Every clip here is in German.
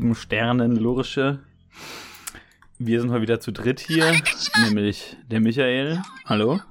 lieben Sternenlurche. Wir sind heute wieder zu dritt hier, nämlich der Michael. Hallo.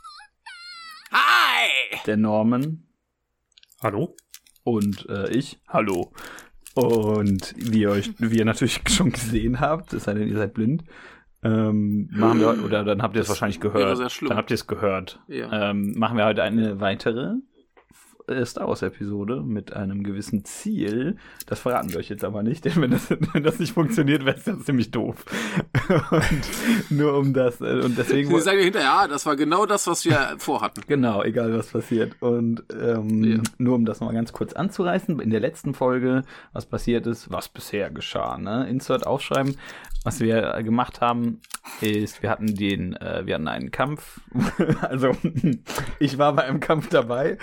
Hi! Der Norman. Hallo. Und ich. Hallo. Und wie ihr natürlich schon gesehen habt, es sei denn, ihr seid blind, machen wir, oder dann habt ihr es wahrscheinlich gehört. Sehr schlimm. Dann habt ihr es gehört. Ja. Machen wir heute eine weitere Star Wars-Episode mit einem gewissen Ziel. Das verraten wir euch jetzt aber nicht, denn wenn das nicht funktioniert, wäre es ja ziemlich doof. Und nur um das, und deswegen... Sie sagen hinterher, das war genau das, was wir vorhatten. Genau, egal was passiert. Und nur um das mal ganz kurz anzureißen, in der letzten Folge, was passiert ist, was bisher geschah, ne? Insert aufschreiben. Was wir gemacht haben, ist, wir hatten einen Kampf, also ich war bei einem Kampf dabei.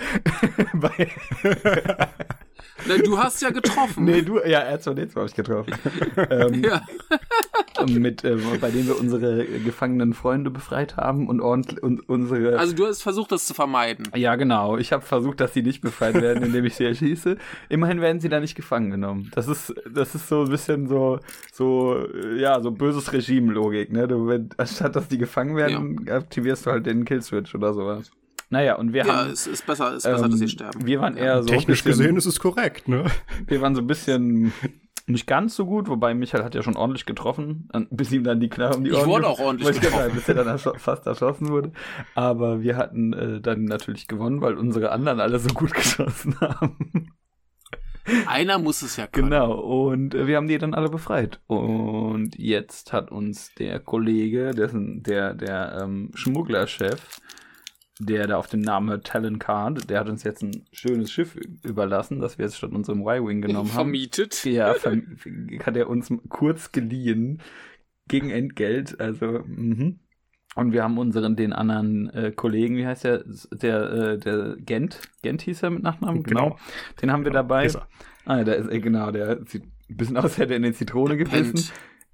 Du hast ja getroffen. Nee, R2D2 habe ich getroffen. Ja. Bei dem wir unsere gefangenen Freunde befreit haben und unsere... Also du hast versucht, das zu vermeiden. Ja, genau. Ich habe versucht, dass sie nicht befreit werden, indem ich sie erschieße. Immerhin werden sie da nicht gefangen genommen. Das ist so ein bisschen so böses Regime-Logik, ne? Anstatt dass die gefangen werden, aktivierst du halt den Killswitch oder sowas. Naja, und wir haben... es ist besser, dass sie sterben. Wir waren eher so... Technisch gesehen ist es korrekt, ne? Wir waren so ein bisschen... Nicht ganz so gut, wobei Michael hat ja schon ordentlich getroffen, bis ihm dann die Knarre um die Ohren... Ich wurde auch ordentlich getroffen. Bis er dann fast erschossen wurde. Aber wir hatten dann natürlich gewonnen, weil unsere anderen alle so gut geschossen haben. Einer muss es ja können. Genau, und wir haben die dann alle befreit. Und jetzt hat uns der Kollege, der Schmugglerchef, der da auf den Namen hört, Talon Card, der hat uns jetzt ein schönes Schiff überlassen, das wir jetzt statt unserem Y-Wing genommen haben. Vermietet. Ja, hat er uns kurz geliehen, gegen Entgelt, also, Und wir haben den anderen Kollegen, wie heißt der Gent hieß er mit Nachnamen? Genau. Den haben wir dabei. Der sieht ein bisschen aus, hätte er in die Zitrone gebissen.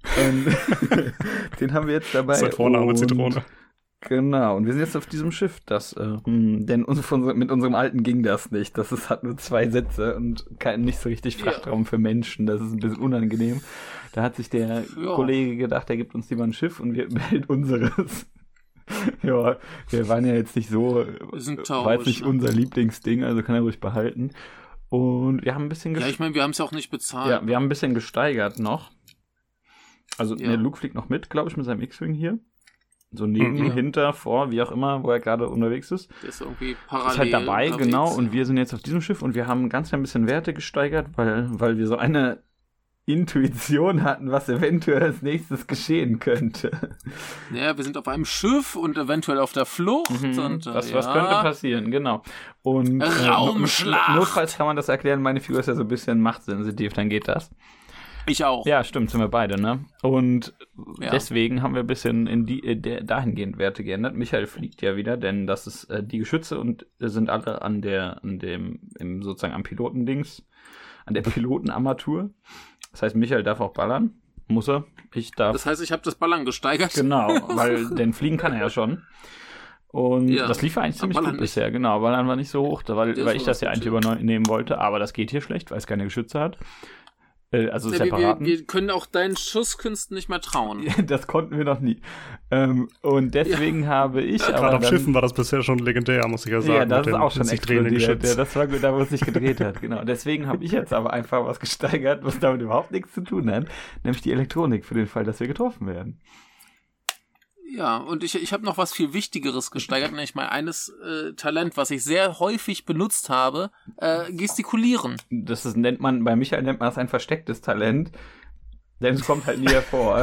Den haben wir jetzt dabei. Sein Vorname Zitrone. Genau, und wir sind jetzt auf diesem Schiff, denn mit unserem alten ging das nicht. Hat nur 2 Sitze und nicht so richtig Frachtraum für Menschen. Das ist ein bisschen unangenehm. Da hat sich der Kollege gedacht, er gibt uns lieber ein Schiff und wir behält unseres. Ja, wir waren ja jetzt nicht so, war jetzt nicht unser Lieblingsding, also kann er ruhig behalten. Und wir haben ein bisschen ich meine, wir haben es ja auch nicht bezahlt. Ja, wir haben ein bisschen gesteigert noch. Also, Luke fliegt noch mit, glaube ich, mit seinem X-Wing hier. So neben, hinter, vor, wie auch immer, wo er gerade unterwegs ist. Der ist irgendwie parallel. Ist halt dabei, genau. Und wir sind jetzt auf diesem Schiff und wir haben ganz ein bisschen Werte gesteigert, weil wir so eine Intuition hatten, was eventuell als nächstes geschehen könnte. Ja, wir sind auf einem Schiff und eventuell auf der Flucht. Und, was könnte passieren, genau. Und Raumschlacht. Notfalls kann man das erklären, meine Figur ist ja so ein bisschen machtsensitiv, dann geht das. Ich auch. Ja, stimmt, sind wir beide, ne? Und deswegen haben wir ein bisschen dahingehend Werte geändert. Michael fliegt ja wieder, denn das ist die Geschütze und sind alle sozusagen am Pilotendings, an der Pilotenarmatur. Das heißt, Michael darf auch ballern. Muss er. Ich darf. Das heißt, ich habe das Ballern gesteigert. Genau, denn fliegen kann er ja schon. Und das lief eigentlich ziemlich gut bisher, genau. Ballern war nicht so hoch, weil ich das ja eigentlich übernehmen wollte, aber das geht hier schlecht, weil es keine Geschütze hat. Also separaten. Wir können auch deinen Schusskünsten nicht mehr trauen. Das konnten wir noch nie. Und deswegen habe ich aber gerade auf Schiffen war das bisher schon legendär, muss ich ja sagen. Ja, das ist auch schon explodiert. Ja, das war da, wo es sich gedreht hat, genau. Deswegen habe ich jetzt aber einfach was gesteigert, was damit überhaupt nichts zu tun hat, nämlich die Elektronik für den Fall, dass wir getroffen werden. Ja, und ich habe noch was viel Wichtigeres gesteigert, nämlich mein eines Talent, was ich sehr häufig benutzt habe, gestikulieren. Bei Michael nennt man das ein verstecktes Talent, denn es kommt halt nie hervor.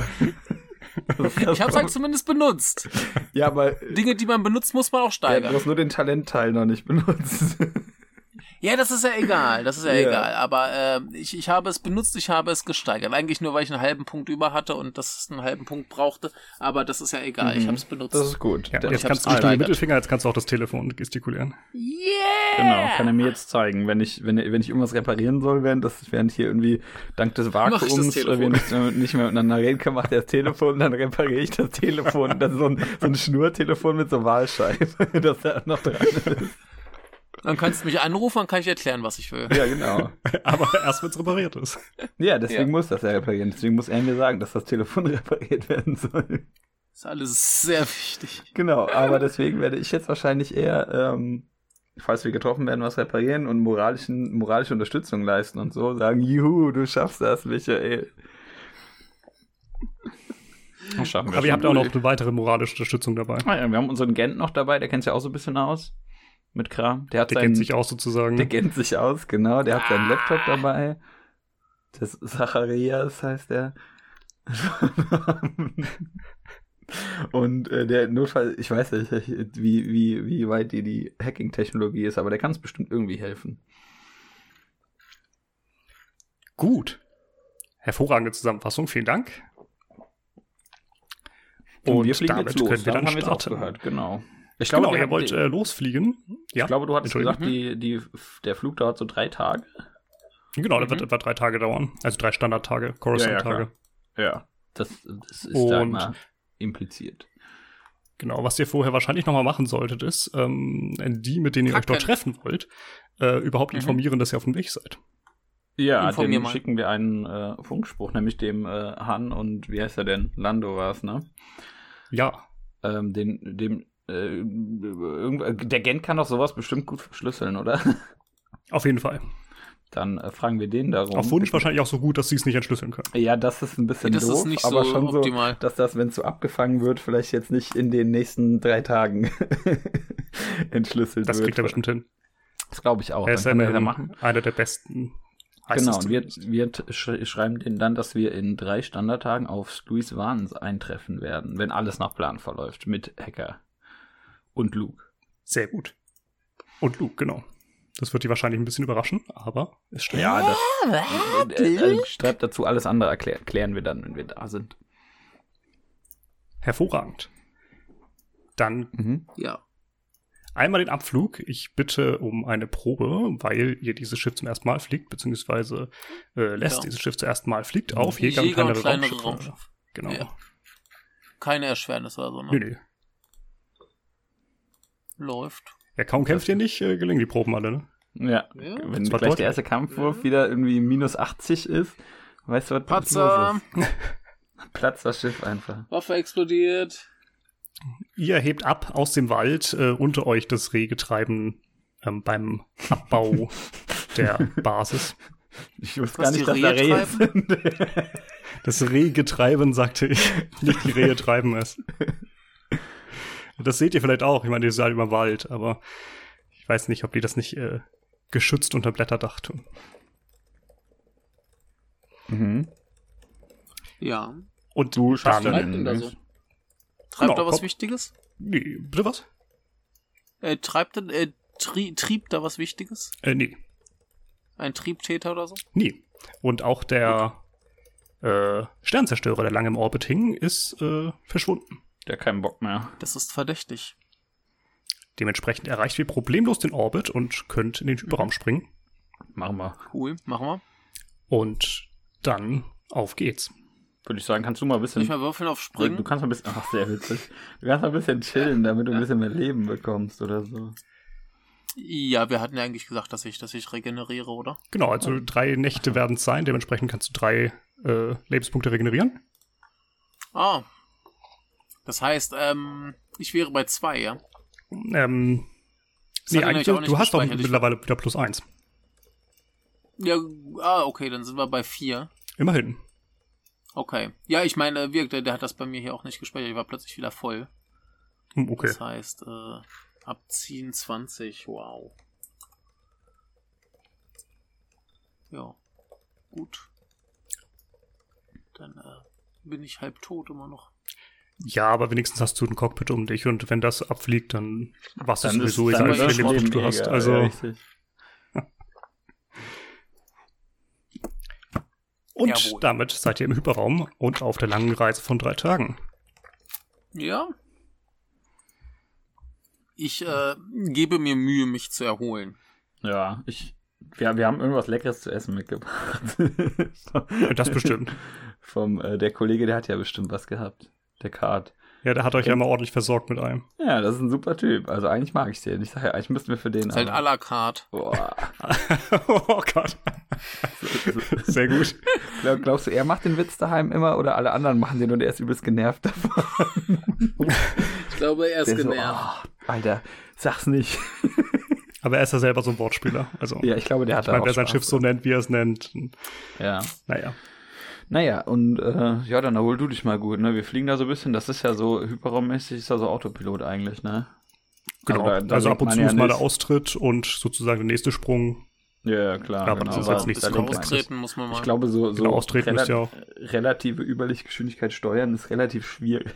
Ich habe es halt zumindest benutzt. Ja, aber Dinge, die man benutzt, muss man auch steigern. Ja, du hast nur den Talentteil noch nicht benutzt. Ja, das ist ja egal, egal. Aber ich habe es benutzt, ich habe es gesteigert. Eigentlich nur, weil ich einen halben Punkt über hatte und das einen halben Punkt brauchte. Aber das ist ja egal, ich habe es benutzt. Das ist gut. Ja, jetzt kannst du nicht nur den Mittelfinger, jetzt kannst du auch das Telefon gestikulieren. Yeah! Genau, kann er mir jetzt zeigen. Wenn ich irgendwas reparieren soll, während hier irgendwie dank des Vakuums wir nicht mehr miteinander reden können, macht er das Telefon und dann repariere ich das Telefon. Das ist so ein Schnurtelefon mit so Wahlscheibe, das da noch dran ist. Dann kannst du mich anrufen, dann kann ich erklären, was ich will. Ja, genau. Aber erst, wenn es repariert ist. Ja, deswegen muss das ja reparieren. Deswegen muss er mir sagen, dass das Telefon repariert werden soll. Das ist alles sehr wichtig. Genau, aber deswegen werde ich jetzt wahrscheinlich eher, falls wir getroffen werden, was reparieren und moralische Unterstützung leisten und so. Sagen, juhu, du schaffst das, Michael. Das schaffen wir. Aber ihr habt auch noch eine weitere moralische Unterstützung dabei. Ah ja, wir haben unseren Gent noch dabei, der kennt sich auch so ein bisschen aus. Mit Kram. Der kennt sich aus sozusagen. Der kennt sich aus, genau. Der hat seinen Laptop dabei. Das Zacharias heißt der. Und der Notfall, ich weiß nicht, wie weit die Hacking-Technologie ist, aber der kann es bestimmt irgendwie helfen. Gut. Hervorragende Zusammenfassung, vielen Dank. Und wir fliegen damit jetzt los. können wir dann haben wir jetzt starten. aufgehört, genau. Ich glaube, ihr wollt losfliegen. Ja. Ich glaube, du hattest gesagt, der Flug dauert so 3 Tage. Genau, der wird etwa 3 Tage dauern. Also 3 Standardtage, Coruscant-Tage. Ja, das ist da immer impliziert. Genau, was ihr vorher wahrscheinlich nochmal machen solltet, ist, die, mit denen ihr euch dort treffen wollt, überhaupt informieren, dass ihr auf dem Weg seid. Ja, dem schicken wir einen Funkspruch, nämlich dem Han und wie heißt er denn? Lando war es, ne? Ja. Der Gent kann doch sowas bestimmt gut verschlüsseln, oder? Auf jeden Fall. Dann fragen wir den darum. Auf Wunsch wahrscheinlich auch so gut, dass sie es nicht entschlüsseln können. Ja, das ist ein bisschen doof, nicht aber so schon optimal. So, dass das, wenn es so abgefangen wird, vielleicht jetzt nicht in den nächsten 3 Tagen entschlüsselt wird. Das kriegt er bestimmt hin. Das glaube ich auch. Er ist einer der besten. Genau, und wir schreiben denen dann, dass wir in 3 Standardtagen auf Louis Vans eintreffen werden, wenn alles nach Plan verläuft, mit Hacker und Luke. Sehr gut. Und Luke, genau. Das wird die wahrscheinlich ein bisschen überraschen, aber es stimmt. Ja, schreibt dazu, alles andere klären wir dann, wenn wir da sind. Hervorragend. Dann ja. Einmal den Abflug. Ich bitte um eine Probe, weil ihr dieses Schiff zum ersten Mal fliegt, beziehungsweise dieses Schiff zum ersten Mal fliegt auf Jäger und kleinere Raumschiffe. Genau. Ja. Keine Erschwernis oder so, ne? Nee. Läuft. Ja, kaum kämpft ihr nicht, gelingen die Proben alle, ne? Ja. Wenn gleich der erste Kampfwurf wieder irgendwie minus 80 ist, weißt du, was Patzer. los ist? Platzt das Schiff einfach. Waffe explodiert. Ihr hebt ab aus dem Wald, unter euch das Rehgetreiben beim Abbau der Basis. Ich wusste gar nicht, dass da Rehe sind. Das Rehgetreiben, sagte ich. Nicht die Rehe treiben es. Das seht ihr vielleicht auch. Ich meine, ihr seid im Wald, aber ich weiß nicht, ob die das nicht geschützt unter Blätterdach tun. Mhm. Ja. Und du schaffst denn da so? Treibt da was Wichtiges? Nee, bitte was? Trieb da was Wichtiges? Nee. Ein Triebtäter oder so? Nee. Und auch der Sternzerstörer, der lange im Orbit hing, ist verschwunden. Der hat keinen Bock mehr. Das ist verdächtig. Dementsprechend erreicht ihr problemlos den Orbit und könnt in den Hyperraum springen. Machen wir. Cool, machen wir. Und dann auf geht's. Würde ich sagen, kannst du mal ein bisschen... Soll ich mal würfeln auf Springen? Du kannst mal ein bisschen... Ach, sehr witzig. Du kannst mal ein bisschen chillen, damit du ein bisschen mehr Leben bekommst oder so. Ja, wir hatten ja eigentlich gesagt, dass ich regeneriere, oder? Genau, also 3 Nächte werden es sein. Dementsprechend kannst du 3 Lebenspunkte regenerieren. Ah. Das heißt, ich wäre bei 2, ja? Nee, eigentlich, du hast doch mittlerweile wieder +1. Ja, okay, dann sind wir bei 4. Immerhin. Okay. Ja, ich meine, der hat das bei mir hier auch nicht gespeichert. Ich war plötzlich wieder voll. Okay. Das heißt, abziehen 20. Wow. Ja. Gut. Dann bin ich halb tot immer noch. Ja, aber wenigstens hast du ein Cockpit um dich und wenn das abfliegt, dann was ist sowieso egal, wie viele Leben du hast. Also. Ja, und jawohl. Damit seid ihr im Hyperraum und auf der langen Reise von 3 Tagen. Ja. Ich gebe mir Mühe, mich zu erholen. Ja, wir haben irgendwas Leckeres zu essen mitgebracht. Das bestimmt. Der Kollege, der hat ja bestimmt was gehabt. Der Card. Ja, der hat euch ja mal ordentlich versorgt mit einem. Ja, das ist ein super Typ. Also eigentlich mag ich den. Ich sage ja, eigentlich müssten wir für den... Das ist halt à la carte. Boah. Oh Gott. Sehr gut. Glaubst du, er macht den Witz daheim immer oder alle anderen machen den und er ist übelst genervt davon? Ich glaube, er ist Der genervt. So, Alter, sag's nicht. Aber er ist ja selber so ein Wortspieler. Also, Ja, ich glaube, der hat da ich meine, auch wer sein Spaß Schiff so nennt, wie er es nennt. Ja. Naja. Und ja, dann erhol du dich mal gut, ne? Wir fliegen da so ein bisschen, das ist ja so hyperraummäßig, ist ja so Autopilot eigentlich, ne? Genau. Da Also ab und zu ist mal der nicht. Austritt und sozusagen der nächste Sprung. Ja, klar. Aber genau. das ist jetzt nichts Bisschen Komplexes. austreten muss man mal. Ich glaube, so Genau, austreten müsst ihr auch. relative Überlichtgeschwindigkeit steuern ist relativ schwierig.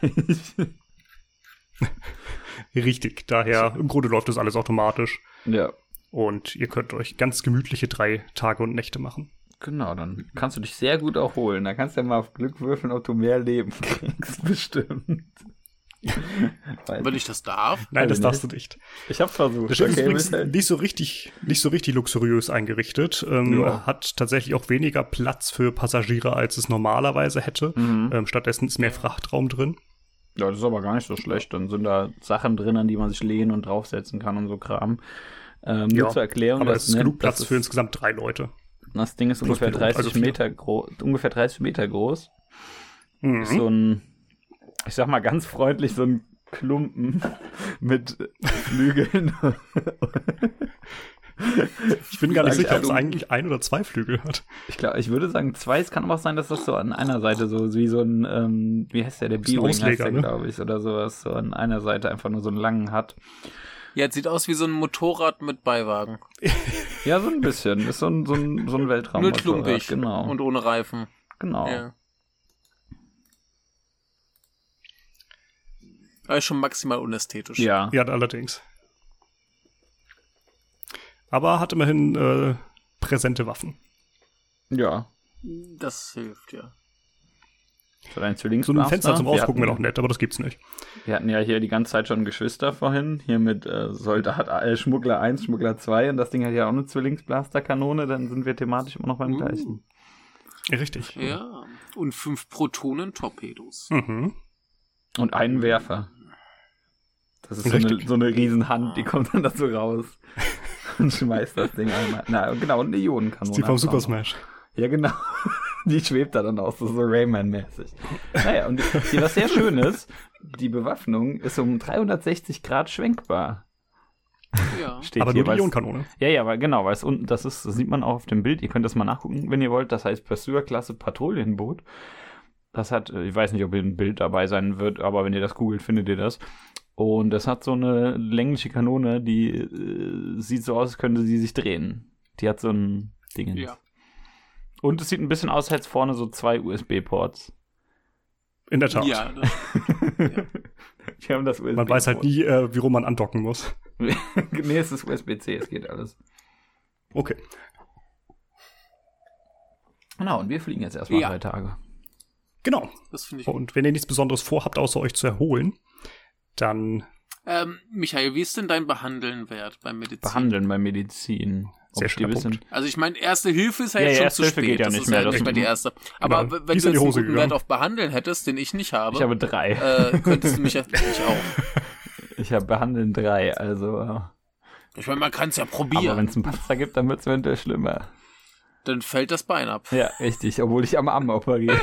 Richtig. Daher, im Grunde läuft das alles automatisch. Ja. Und ihr könnt euch ganz gemütliche 3 Tage und Nächte machen. Genau, dann kannst du dich sehr gut erholen. Da kannst du ja mal auf Glück würfeln, ob du mehr Leben kriegst, bestimmt. Wenn ich das darf? Nein, das nicht. darfst du nicht. Ich hab's versucht. Das Schiff ist übrigens Michael. nicht so richtig luxuriös eingerichtet. Ja. Hat tatsächlich auch weniger Platz für Passagiere, als es normalerweise hätte. Stattdessen ist mehr Frachtraum drin. Ja, das ist aber gar nicht so schlecht. Dann sind da Sachen drin, an die man sich lehnen und draufsetzen kann und so Kram. Nur zur Erklärung. Aber das es ist genug Platz das für insgesamt 3 Leute. Das Ding ist ungefähr Pilot, 30 also 4. Meter groß. Ungefähr 30 Meter groß. Mhm. Ist so ein, ich sag mal ganz freundlich, so ein Klumpen mit Flügeln. Ich bin gar nicht sicher, ob es Also- eigentlich 1 oder 2 Flügel hat. Ich würde sagen 2. Es kann aber auch sein, dass das so an einer Seite so wie so ein, wie heißt der ein B-Wing heißt Ausleger, der, ne? glaube ich, oder sowas. So an einer Seite einfach nur so einen langen hat. Ja, es sieht aus wie so ein Motorrad mit Beiwagen. Ja, so ein bisschen. Ist so ein Weltraum. Nur klumpig Genau. und ohne Reifen. Genau. Ja. Aber ist schon maximal unästhetisch. Ja. Ja, allerdings. Aber hat immerhin präsente Waffen. Ja. Das hilft, ja. So ein So Zwillingsblaster. ein Fenster zum Wir Rausgucken wäre hatten- noch nett, aber das gibt's nicht. Wir hatten ja hier die ganze Zeit schon Geschwister vorhin. Hier mit Schmuggler 1, Schmuggler 2 und das Ding hat ja auch eine Zwillingsblasterkanone, dann sind wir thematisch immer noch beim gleichen. Ja, richtig. Ja. Und 5 Protonen-Torpedos. Mhm. Und einen Werfer. Das ist Richtig. so eine Riesenhand, die kommt dann da so raus und schmeißt das Ding einmal. Na, genau, und eine Ionenkanone. Die vom hat's auch Super noch. Smash. Ja, genau. Die schwebt da dann auch so Rayman-mäßig. Naja, und was sehr schön ist, die Bewaffnung ist um 360 Grad schwenkbar. Ja. Steht Aber hier, nur die weil's- Ionenkanone. Ja, weil genau, weil es unten, das sieht man auch auf dem Bild, ihr könnt das mal nachgucken, wenn ihr wollt, das heißt Pursuer-Klasse Patrouillenboot. Das hat, ich weiß nicht, ob hier ein Bild dabei sein wird, aber wenn ihr das googelt, findet ihr das. Und das hat so eine längliche Kanone, die sieht so aus, als könnte sie sich drehen. Die hat so ein Ding. Ja. Und es sieht ein bisschen aus, als vorne so 2 USB-Ports. In der Tat. Ja, Wir haben das USB-Port. Man weiß halt nie, wie rum man andocken muss. Nee, es ist USB-C, es geht alles. Okay. Genau, und wir fliegen jetzt erstmal Ja. 3 Tage. Genau. das finde ich. Und wenn ihr nichts Besonderes vorhabt, außer euch zu erholen, dann Michael, wie ist denn dein Behandeln wert beim Medizin? Behandeln bei Medizin. Sehr Ob die schöner wissen- Punkt. Also ich meine, erste Hilfe ist ja, Ja, jetzt ja, schon Erste zu Hilfe spät. geht ja das nicht ist mehr, ja das nicht mehr die erste. Aber Genau. wenn Die du ist in jetzt die einen Hose guten Wert gegangen. auf Behandeln hättest, den ich nicht habe, Ich habe 3. könntest du mich ja ich auch. Ich habe Behandeln 3, also. Ich meine, man kann es ja Aber probieren. wenn es einen Patzer gibt, dann wird es eventuell schlimmer. Dann fällt das Bein ab. Ja, richtig, obwohl ich am Arm operiere.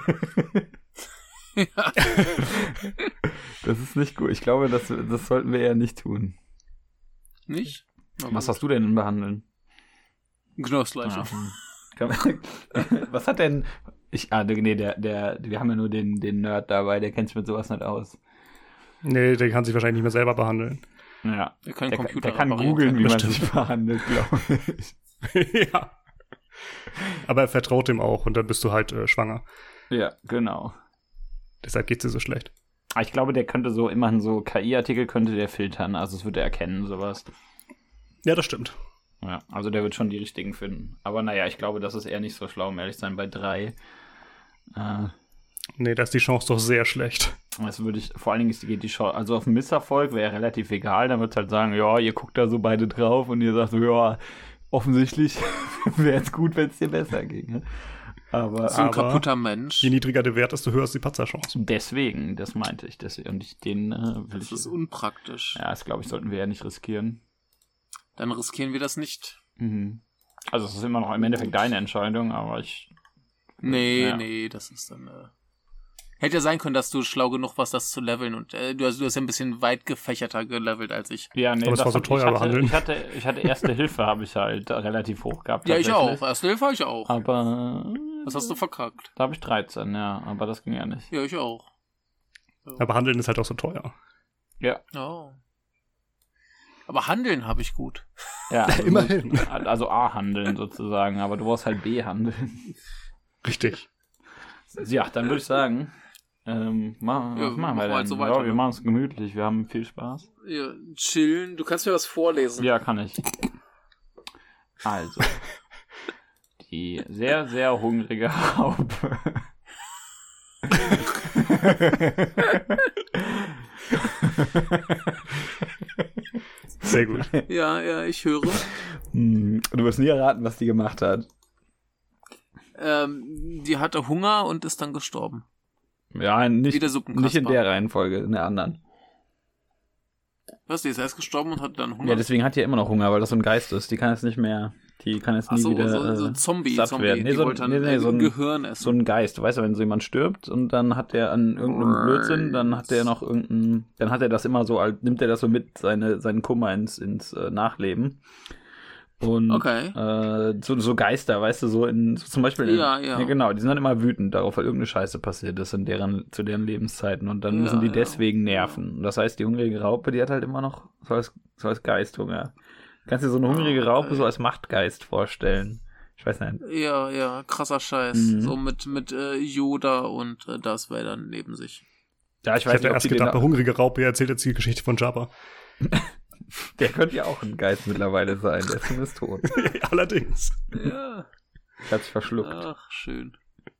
Das ist nicht gut. Ich glaube, das sollten wir eher nicht tun. Nicht? Was hast du denn in Behandeln? Genossleiche. Was hat denn. wir haben ja nur den Nerd dabei, der kennt sich mit sowas nicht aus. nee, der kann sich wahrscheinlich nicht mehr selber behandeln. Ja. Wir können Der Computer kann reparieren. googeln, wie man Bestimmt. sich behandelt, glaube ich. Ja. Aber er vertraut dem auch und dann bist du halt schwanger. Ja, genau. Deshalb geht's dir so schlecht. Aber ich glaube, der könnte so immerhin so KI-Artikel könnte der filtern, also es würde er erkennen, sowas. Ja, das stimmt. Ja, also der wird schon die richtigen finden. Aber naja, ich glaube, das ist eher nicht so schlau, um ehrlich zu sein, bei 3. Nee, da ist die Chance doch sehr schlecht. Das würde ich, vor allen Dingen geht die Chance, also auf einen Misserfolg wäre relativ egal, dann wird es halt sagen, ja, ihr guckt da so beide drauf und ihr sagt so, ja, offensichtlich wäre es gut, wenn es dir besser ging. Ne? Aber so ein kaputter Mensch. Je niedriger der Wert ist, desto höher ist die Patzer-Chance. Deswegen, das meinte ich. Und den will ich. Das ist unpraktisch. Ja, das glaube ich, sollten wir ja nicht riskieren. Dann riskieren wir das nicht. Mhm. Also es ist immer noch im Endeffekt deine Entscheidung, aber ich... Nee, das ist dann... Hätte ja sein können, dass du schlau genug warst, das zu leveln und du hast ja ein bisschen weit gefächerter gelevelt als ich. Ja, nee, aber das war so teuer behandeln. Ich hatte Erste Hilfe, habe ich halt relativ hoch gehabt. Ja, ich auch. Erste Hilfe habe ich auch. Aber... Was hast du verkackt? Da habe ich 13, ja, aber das ging ja nicht. Ja, ich auch. Ja, aber Handeln ist halt auch so teuer. Ja. Oh. Aber Handeln habe ich gut. Ja, also immerhin. Also A handeln sozusagen, aber du brauchst halt B handeln. Richtig. Ja, dann würde ich sagen, was machen wir denn? halt so weiter, Wir machen es gemütlich, wir haben viel Spaß. Ja, chillen. Du kannst mir was vorlesen. Ja, kann ich. Also, die sehr, sehr hungrige Raupe. Sehr gut. Ja, ich höre. Du wirst nie erraten, was die gemacht hat. Die hatte Hunger und ist dann gestorben. Ja, nicht in der Reihenfolge, in der anderen. Was, die ist erst gestorben und hatte dann Hunger? Ja, deswegen hat die ja immer noch Hunger, weil das so ein Geist ist. Die kann jetzt nicht mehr, nie wieder so ein Zombie, satt werden. Nee, so ein Gehirn essen. So ein Geist. Du weißt ja, wenn so jemand stirbt und dann hat der an irgendeinem Blödsinn, dann hat der noch dann hat er das immer so, nimmt er das so mit, seinen Kummer ins Nachleben. Und so Geister, weißt du, so zum Beispiel ja, genau, die sind dann immer wütend darauf, weil irgendeine Scheiße passiert ist zu deren Lebenszeiten und dann müssen die deswegen nerven. Und das heißt, die hungrige Raupe, die hat halt immer noch so als Geisthunger. Kannst dir so eine hungrige Raupe so als Machtgeist vorstellen? Ich weiß nicht. Ja, krasser Scheiß. So mit Yoda und Darth Vader neben sich. Ja, ich hätte erst gedacht, der hungrige Raupe erzählt jetzt die Geschichte von Jabba. Der könnte ja auch ein Geist mittlerweile sein, der ist zumindest tot. Allerdings. Ja. Hat sich verschluckt. Ach, schön.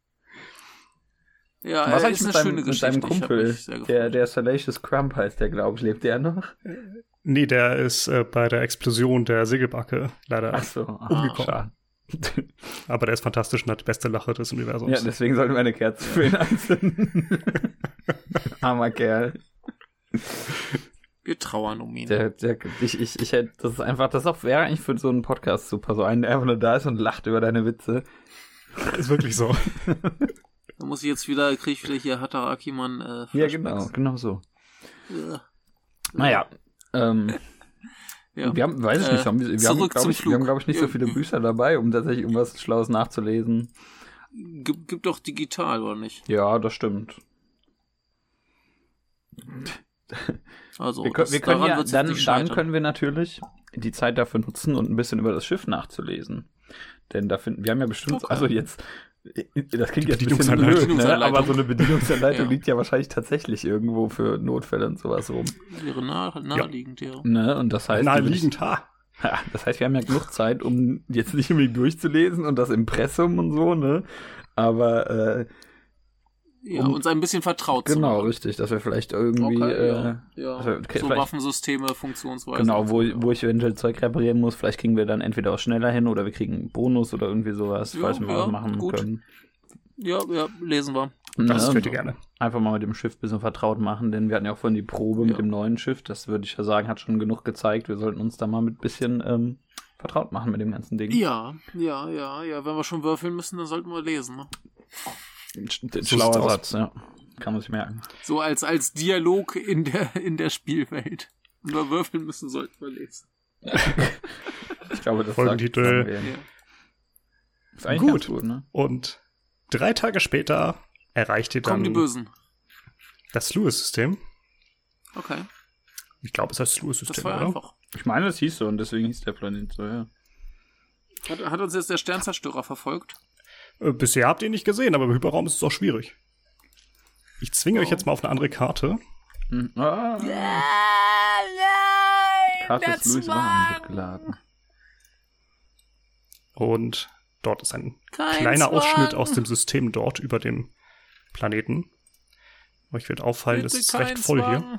Ja, was ist eine schöne Geschichte. Mit deinem Kumpel, der Salacious Crump heißt der, glaube ich, lebt der noch? Nee, der ist bei der Explosion der Segelbacke leider umgekommen. Schade. Aber der ist fantastisch und hat die beste Lache des Universums. Ja, deswegen sollten wir eine Kerze für ihn anzünden. Armer Kerl. Wir trauern um ihn. Das ist einfach, wäre eigentlich für so einen Podcast super, so einen, der einfach nur da ist und lacht über deine Witze. Ist wirklich so. Da muss ich kriege ich wieder hier Hatarakiman. Ja, genau so. Ja. Naja, ja. Wir haben, glaube ich, nicht so viele Bücher dabei, um tatsächlich irgendwas Schlaues nachzulesen. Gibt doch digital, oder nicht? Ja, das stimmt. Also, wir können ja, dann können wir natürlich die Zeit dafür nutzen und ein bisschen über das Schiff nachzulesen. Denn wir haben ja bestimmt, also jetzt, das klingt jetzt ein bisschen blöd, ne? Aber so eine Bedienungsanleitung liegt ja wahrscheinlich tatsächlich irgendwo für Notfälle und sowas rum. Wäre naheliegend, ja. Ne? Und das heißt, das heißt, wir haben ja genug Zeit, um jetzt nicht unbedingt durchzulesen und das Impressum und so, ne? Aber uns ein bisschen vertraut zu machen. Genau, richtig, dass wir vielleicht irgendwie so Waffensysteme, Funktionsweise. Genau, wo ich eventuell Zeug reparieren muss, vielleicht kriegen wir dann entweder auch schneller hin oder wir kriegen einen Bonus oder irgendwie sowas, falls wir mal was machen können. Ja, lesen wir. Das würde ich gerne. Einfach mal mit dem Schiff ein bisschen vertraut machen, denn wir hatten ja auch vorhin die Probe mit dem neuen Schiff, das würde ich ja sagen, hat schon genug gezeigt. Wir sollten uns da mal mit ein bisschen vertraut machen mit dem ganzen Ding. Ja, wenn wir schon würfeln müssen, dann sollten wir lesen, ne? Schlauer Satz, ja. Kann man sich merken. So als Dialog in der Spielwelt. Wenn wir würfeln müssen, sollten wir lesen. Ich glaube, das Folgentitel. Ist eigentlich gut, ne? Und 3 Tage später erreicht ihr dann kommen die Bösen. Das Lewis-System. Okay. Ich glaube, es heißt das Lewis-System, das war oder? Einfach. Ich meine, es hieß so und deswegen hieß der Planet so, ja. Hat uns jetzt der Sternzerstörer verfolgt? Bisher habt ihr ihn nicht gesehen, aber im Hyperraum ist es auch schwierig. Ich zwinge euch jetzt mal auf eine andere Karte. Nein! Karte ist Louis Wahn wird geladen. Und dort ist ein kleiner Ausschnitt aus dem System dort über dem Planeten. Euch wird auffallen, es ist recht voll hier.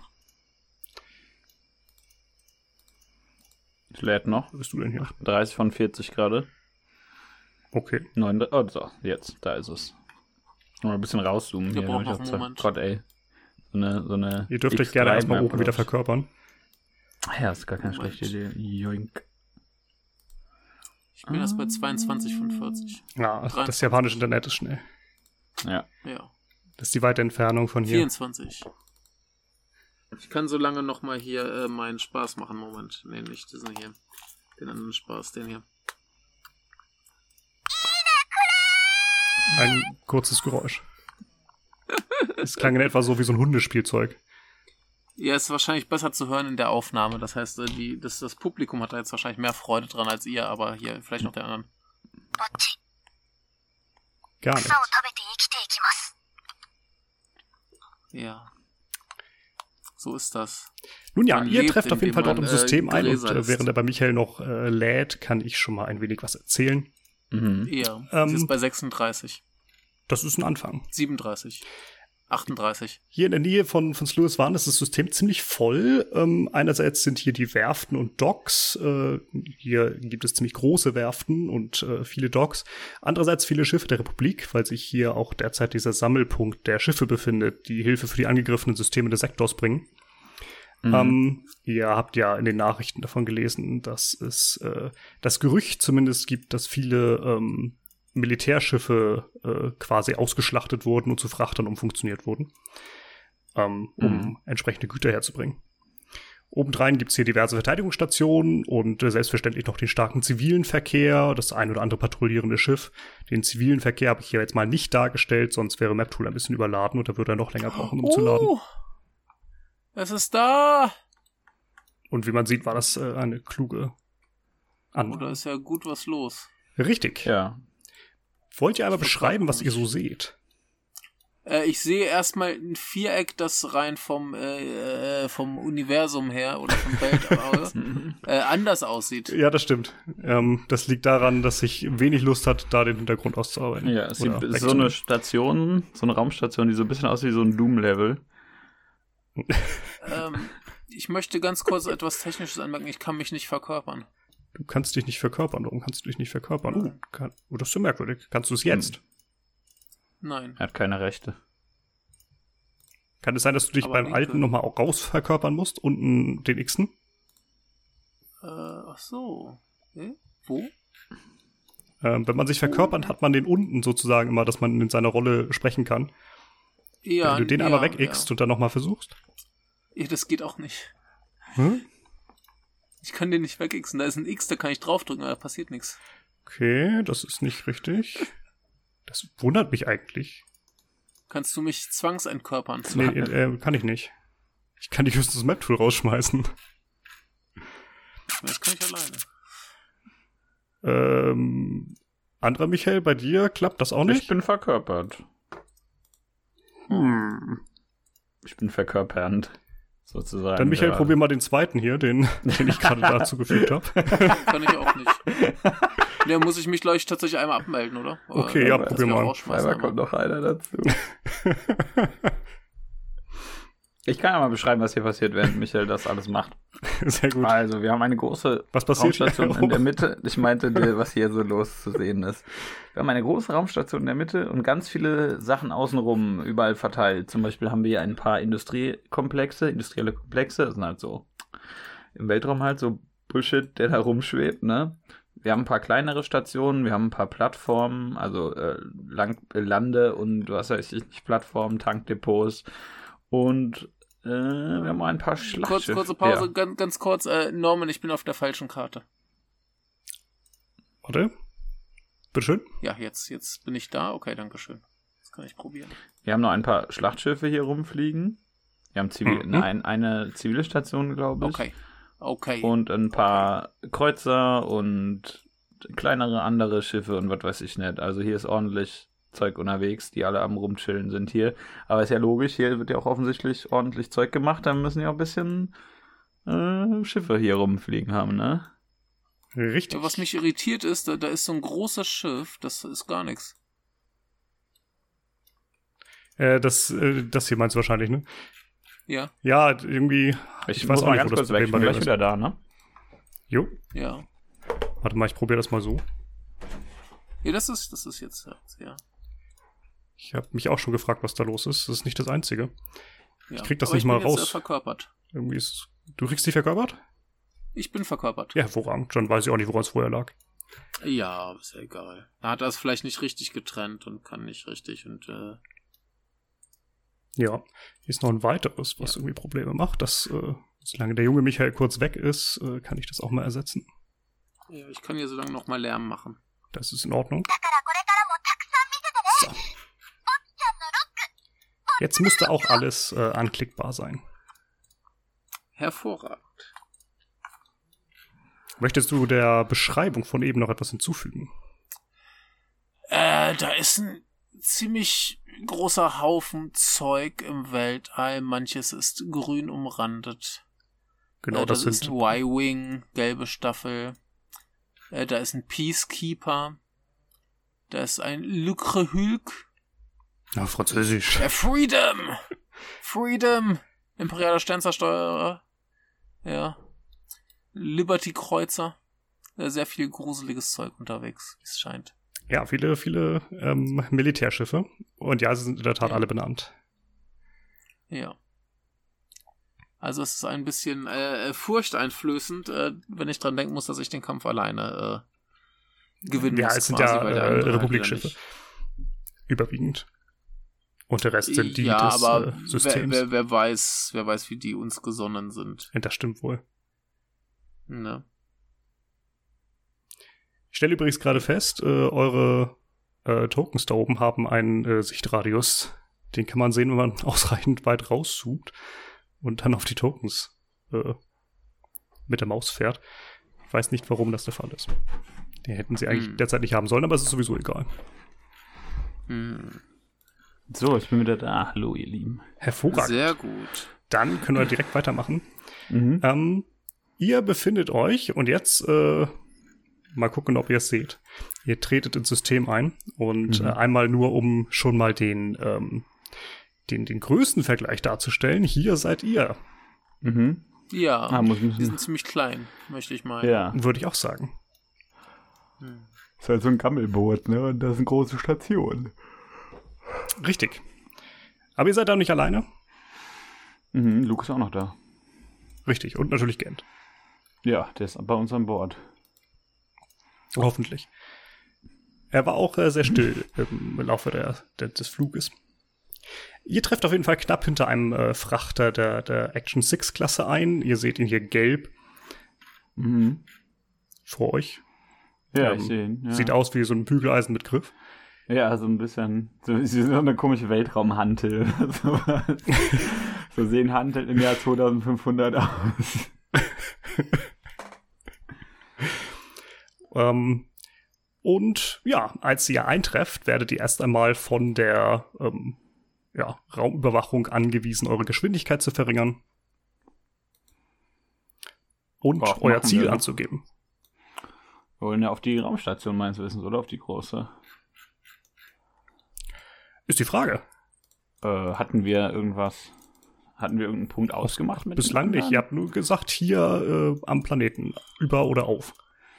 Es lädt noch. Wo bist du denn hier? 30 von 40 gerade. Okay. 9, oh, so, jetzt, da ist es. Mal ein bisschen rauszoomen. Wir hier, brauchen damit noch ich einen auch Moment. Gott, ey. So eine Ihr dürft euch gerne erstmal X3-Map oben wieder oder- verkörpern. Ja, ist gar keine Moment. schlechte Idee. Joink. Ich bin jetzt bei 22,45. Ja, 23. das japanische Internet ist schnell. Ja. Ja. Das ist die weite Entfernung von hier. 24. Ich kann so lange nochmal hier meinen Spaß machen. Moment. Nee, nicht diesen hier. Den anderen Spaß, den hier. Ein kurzes Geräusch. Es klang in etwa so wie so ein Hundespielzeug. Ja, ist wahrscheinlich besser zu hören in der Aufnahme. Das heißt, das Publikum hat da jetzt wahrscheinlich mehr Freude dran als ihr, aber hier vielleicht noch der anderen. Gar nicht. Ja. So ist das. Nun ja, Man ihr lebt, trefft auf jeden Fall indem dort im man, System ein und Gläser isst. während er bei Michael noch lädt, kann ich schon mal ein wenig was erzählen. Mhm. Ja. Es ist bei 36, Das ist ein Anfang. 37, 38. Hier in der Nähe von Sluiswan ist das System ziemlich voll. Einerseits sind hier die Werften und Docks. Hier gibt es ziemlich große Werften und viele Docks. Andererseits viele Schiffe der Republik, weil sich hier auch derzeit dieser Sammelpunkt der Schiffe befindet, die Hilfe für die angegriffenen Systeme des Sektors bringen. Ihr habt ja in den Nachrichten davon gelesen, dass es das Gerücht zumindest gibt, dass viele Militärschiffe quasi ausgeschlachtet wurden und zu Frachtern umfunktioniert wurden, um entsprechende Güter herzubringen. Obendrein gibt es hier diverse Verteidigungsstationen und selbstverständlich noch den starken zivilen Verkehr, das ein oder andere patrouillierende Schiff. Den zivilen Verkehr habe ich hier jetzt mal nicht dargestellt, sonst wäre MapTool ein bisschen überladen und da würde er noch länger brauchen, um zu laden. Es ist da! Und wie man sieht, war das eine kluge Antwort. Oder ist ja gut was los? Richtig. Ja. Wollt ihr aber beschreiben, was ihr so seht? Ich sehe erstmal ein Viereck, das rein vom Universum her oder vom Weltall anders aussieht. Ja, das stimmt. Das liegt daran, dass ich wenig Lust hat, da den Hintergrund auszuarbeiten. Ja, es Oder gibt so eine Station, so eine Raumstation, die so ein bisschen aussieht wie so ein Doom-Level. Ich möchte ganz kurz etwas Technisches anmerken. Ich kann mich nicht verkörpern. Du kannst dich nicht verkörpern. Warum kannst du dich nicht verkörpern? Das ist so merkwürdig. Kannst du es jetzt? Nein. Er hat keine Rechte. Kann es sein, dass du dich Aber beim Linke. Alten nochmal auch raus verkörpern musst? Unten den Xen? Ach so. Wo? Wenn man sich verkörpert, hat man den unten sozusagen immer, dass man in seiner Rolle sprechen kann. Ja, Wenn du den ja, einmal wegixst und dann nochmal versuchst. Ja, das geht auch nicht. Hm? Ich kann den nicht wegixen. Da ist ein X, da kann ich draufdrücken, aber da passiert nichts. Okay, das ist nicht richtig. Das wundert mich eigentlich. Kannst du mich zwangseinkörpern? Nee, kann ich nicht. Ich kann dich höchstens das Map-Tool rausschmeißen. Das kann ich alleine. Anderer Michael, bei dir klappt das auch Ich nicht? bin verkörpert. Ich bin verkörpernd, sozusagen. Dann Michael, Ja. probier mal den zweiten hier, den ich gerade dazu gefügt habe. Kann ich auch nicht. Der muss ich mich gleich tatsächlich einmal abmelden, oder? Okay, ja, dass probier wir mal. rausschmeißen, Einmal kommt noch einer dazu. Ich kann ja mal beschreiben, was hier passiert, während Michael das alles macht. Sehr gut. Also, wir haben eine große Was passiert hier? Raumstation in der Mitte. Ich meinte, was hier so los zu sehen ist. Wir haben eine große Raumstation in der Mitte und ganz viele Sachen außenrum überall verteilt. Zum Beispiel haben wir hier ein paar industrielle Komplexe. Das sind halt so im Weltraum halt so Bullshit, der da rumschwebt, ne? Wir haben ein paar kleinere Stationen, wir haben ein paar Plattformen, also Lande- und was weiß ich nicht, Plattformen, Tankdepots und wir haben auch ein paar Schlachtschiffe. Kurze Pause, Ja. ganz kurz. Norman, ich bin auf der falschen Karte. Warte. Bitteschön. Ja, jetzt bin ich da. Okay, danke schön. Das kann ich probieren. Wir haben noch ein paar Schlachtschiffe hier rumfliegen. Wir haben eine zivile Station, glaube ich. Okay. Und ein paar Kreuzer und kleinere andere Schiffe und was weiß ich nicht. Also hier ist ordentlich Zeug unterwegs, die alle am Rumchillen sind hier. Aber ist ja logisch, hier wird ja auch offensichtlich ordentlich Zeug gemacht. Dann müssen ja auch ein bisschen Schiffe hier rumfliegen haben, ne? Richtig. Ja, was mich irritiert ist, da ist so ein großes Schiff, das ist gar nichts. Das hier meinst du wahrscheinlich, ne? Ja, Ja, irgendwie. Ich weiß muss auch mal nicht, ganz wo das kurz weg, ich bin Problem bei gleich mir wieder da, ne? Jo. ja. Warte mal, ich probiere das mal so. Ja, das ist jetzt, ja. Ich habe mich auch schon gefragt, was da los ist. Das ist nicht das Einzige. Ja. Ich krieg das Aber nicht mal ich bin raus. Jetzt, verkörpert. Irgendwie du kriegst die verkörpert? Ich bin verkörpert. Ja, hervorragend. Dann weiß ich auch nicht, woran es vorher lag. Ja, ist ja egal. Da hat er es vielleicht nicht richtig getrennt und kann nicht richtig und Ja, hier ist noch ein weiteres, was irgendwie Probleme macht. Solange der junge Michael kurz weg ist, kann ich das auch mal ersetzen. Ja, ich kann hier so lange noch mal Lärm machen. Das ist in Ordnung. So. Jetzt müsste auch alles anklickbar sein. Hervorragend. Möchtest du der Beschreibung von eben noch etwas hinzufügen? Da ist ein ziemlich großer Haufen Zeug im Weltall. Manches ist grün umrandet. Genau, das ist ein Y-Wing, gelbe Staffel. Da ist ein Peacekeeper. Da ist ein Lucrehulk. Ja, Französisch. Freedom! Freedom! Imperialer Sternzerstörer. Ja. Liberty-Kreuzer. Sehr viel gruseliges Zeug unterwegs, wie es scheint. Ja, viele Militärschiffe. Und ja, sie sind in der Tat alle benannt. Ja. Also es ist ein bisschen furchteinflößend, wenn ich dran denken muss, dass ich den Kampf alleine gewinnen muss. Ja, es sind ja Republikschiffe. Überwiegend. Und der Rest sind die des Systems. Wer weiß, wie die uns gesonnen sind. Ja, das stimmt wohl. Ne? Ich stelle übrigens gerade fest, eure Tokens da oben haben einen Sichtradius. Den kann man sehen, wenn man ausreichend weit rauszoomt und dann auf die Tokens mit der Maus fährt. Ich weiß nicht, warum das der Fall ist. Den hätten sie eigentlich derzeit nicht haben sollen, aber es ist sowieso egal. So, ich bin wieder da. Hallo, ihr Lieben. Hervorragend. Sehr gut. Dann können wir direkt weitermachen. Ihr befindet euch, und jetzt mal gucken, ob ihr es seht. Ihr tretet ins System ein und einmal nur, um schon mal den Größenvergleich darzustellen. Hier seid ihr. Ja, die sind ziemlich klein, möchte ich meinen. Ja. Würde ich auch sagen. Ist halt so ein Gammelboot, ne? Und das ist eine große Station. Richtig. Aber ihr seid da nicht alleine? Luke ist auch noch da. Richtig, und natürlich Gent. Ja, der ist bei uns an Bord. Hoffentlich. Er war auch sehr still im Laufe des Fluges. Ihr trefft auf jeden Fall knapp hinter einem Frachter der Action 6-Klasse ein. Ihr seht ihn hier gelb. Vor euch. Ja, ich sehe ihn. Ja. Sieht aus wie so ein Bügeleisen mit Griff. Ja, so ein bisschen. So eine komische Weltraumhantel. So sehen Hanteln im Jahr 2500 aus. Und ja, als ihr eintrefft, werdet ihr erst einmal von der Raumüberwachung angewiesen, eure Geschwindigkeit zu verringern und euer Ziel anzugeben. Wir wollen ja auf die Raumstation meines Wissens, oder auf die große? Ist die Frage. Hatten wir irgendeinen Punkt ausgemacht? Bislang nicht. Ihr habt nur gesagt, hier am Planeten, über oder auf.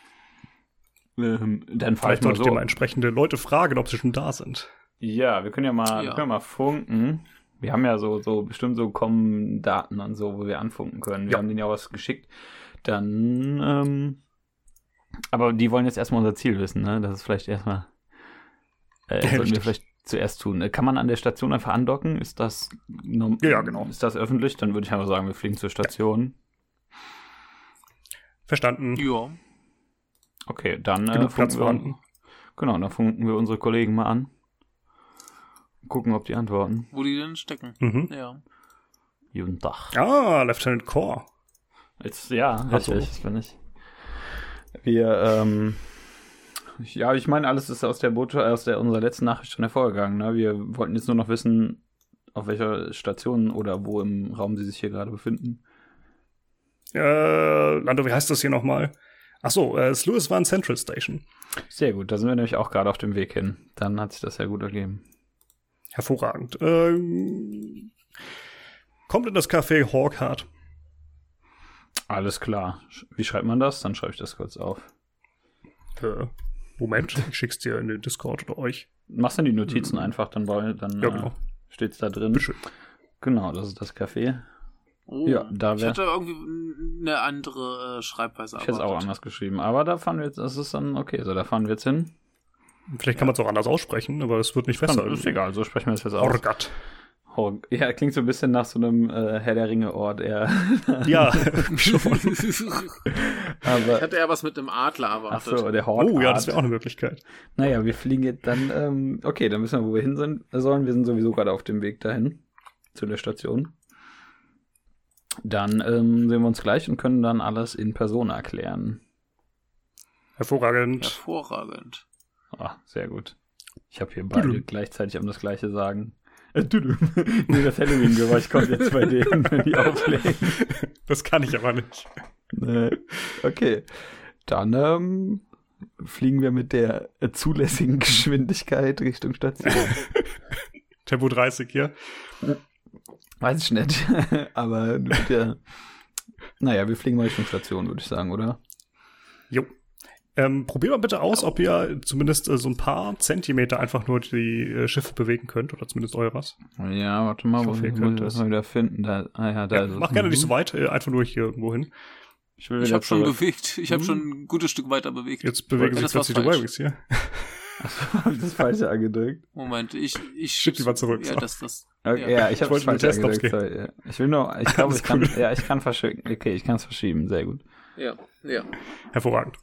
Dann vielleicht solltet ihr mal entsprechende Leute fragen, ob sie schon da sind. Ja, wir können ja mal funken. Wir haben ja so bestimmt so Daten und so, wo wir anfunken können. Wir haben denen ja was geschickt. Dann, aber die wollen jetzt erstmal unser Ziel wissen, ne? Das ist vielleicht erstmal, sollten wir vielleicht zuerst tun. Kann man an der Station einfach andocken? Ist das ja, genau. Ist das öffentlich? Dann würde ich einfach sagen, wir fliegen zur Station. Verstanden. Ja. Okay, dann funken dann funken wir unsere Kollegen mal an. Gucken, ob die antworten. Wo die denn stecken. Ja. Guten Tag. Ah, Lieutenant Core. Jetzt, ja, richtig, das bin ich. Wir, ich meine, alles ist aus unserer letzten Nachricht schon hervorgegangen. Ne? Wir wollten jetzt nur noch wissen, auf welcher Station oder wo im Raum sie sich hier gerade befinden. Lando, wie heißt das hier nochmal? Achso, Sluis Van Central Station. Sehr gut, da sind wir nämlich auch gerade auf dem Weg hin. Dann hat sich das ja gut ergeben. Hervorragend. Kommt in das Café Hawkheart. Alles klar. Wie schreibt man das? Dann schreibe ich das kurz auf. Moment, ich schick's dir in den Discord oder euch. Machst dann die Notizen einfach, dann genau. Steht's da drin. Bitte. Genau, das ist das Café. Oh, Ja, da ich hatte irgendwie eine andere Schreibweise. Ich hätte es auch anders geschrieben, aber da fahren wir jetzt, das ist dann okay, so da fahren wir jetzt hin. Vielleicht kann man es auch anders aussprechen, aber es wird nicht besser. Ist egal, so sprechen wir es jetzt aus. Horgat. Ja, klingt so ein bisschen nach so einem Herr der Ringe-Ort eher. Ja, schon. Aber, ich hatte eher was mit einem Adler erwartet. ach so, der Horgat. Oh ja, das wäre auch eine Möglichkeit. Naja, wir fliegen jetzt dann, okay, dann wissen wir, wo wir hin sollen. Wir sind sowieso gerade auf dem Weg dahin, zu der Station. Dann sehen wir uns gleich und können dann alles in Person erklären. Hervorragend. Hervorragend. Ah, sehr gut. Ich habe hier beide gleichzeitig das Gleiche sagen. Nee, das Halloween-Geräusch kommt jetzt bei denen, wenn die auflegen. Das kann ich aber nicht. Okay. Dann fliegen wir mit der zulässigen Geschwindigkeit Richtung Station. Tempo 30 hier. Weiß ich nicht. Aber naja, wir fliegen mal Richtung Station, würde ich sagen, oder? Jo. Probier mal bitte aus, ob ihr zumindest so ein paar Zentimeter einfach nur die Schiffe bewegen könnt, oder zumindest eures. Ja, warte mal, wo wir das wieder finden. Da ist es. Mach gerne nicht so weit, einfach nur hier irgendwo hin. Ich habe schon bewegt. Ich habe schon ein gutes Stück weiter bewegt. Jetzt bewegen sich plötzlich die Wavings hier. Das Falsche angedrückt. Moment, ich schieb die mal zurück. Ja, so. Okay, ja, ich habe das Falsche angedrückt. Sorry. Ich glaube, ich kann verschieben. Okay, ich kann es verschieben. Sehr gut. Ja. Hervorragend.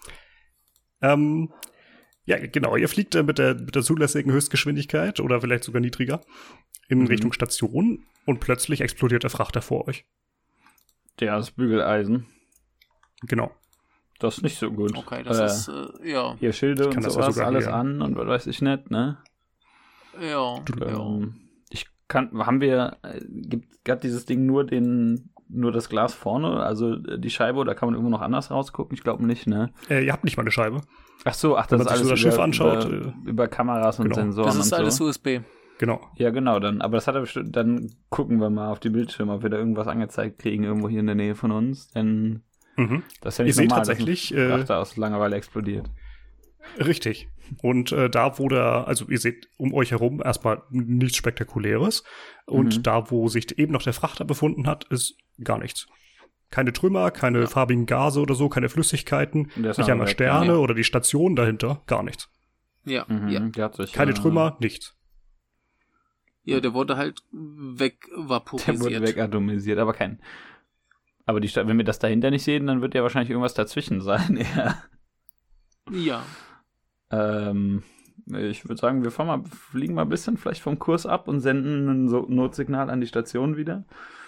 Ja, genau. Ihr fliegt mit der zulässigen Höchstgeschwindigkeit oder vielleicht sogar niedriger in Richtung Station und plötzlich explodiert der Frachter vor euch. Ja, das Bügeleisen. Genau. Das ist nicht so gut. Okay, das ist, ja. Hier Schilde und sowas, alles hier an und was weiß ich nicht, ne? Ja. Gab dieses Ding nur das Glas vorne, also die Scheibe, oder kann man irgendwo noch anders rausgucken? Ich glaube nicht, ne? Ihr habt nicht mal eine Scheibe. Ach so, das ist alles das Schiff anschaut, über Kameras und Sensoren. Das ist und alles so. USB. Genau. Ja, genau, aber das hat er bestimmt, dann gucken wir mal auf die Bildschirme, ob wir da irgendwas angezeigt kriegen, irgendwo hier in der Nähe von uns, denn das ist ja nicht ihr normal, seht tatsächlich, dass ein Frachter aus Langeweile explodiert. Richtig. Und da, wo ihr seht um euch herum erstmal nichts Spektakuläres. Und da, wo sich eben noch der Frachter befunden hat, ist gar nichts. Keine Trümmer, keine farbigen Gase oder so, keine Flüssigkeiten, nicht einmal Sterne oder die Station dahinter, gar nichts. Ja. Der hat sich, keine Trümmer, nichts. Ja, der wurde halt wegvaporisiert. Der wurde wegatomisiert, aber kein. Aber wenn wir das dahinter nicht sehen, dann wird ja wahrscheinlich irgendwas dazwischen sein. Ja. Ich würde sagen, wir fliegen mal ein bisschen vielleicht vom Kurs ab und senden ein Notsignal an die Station wieder.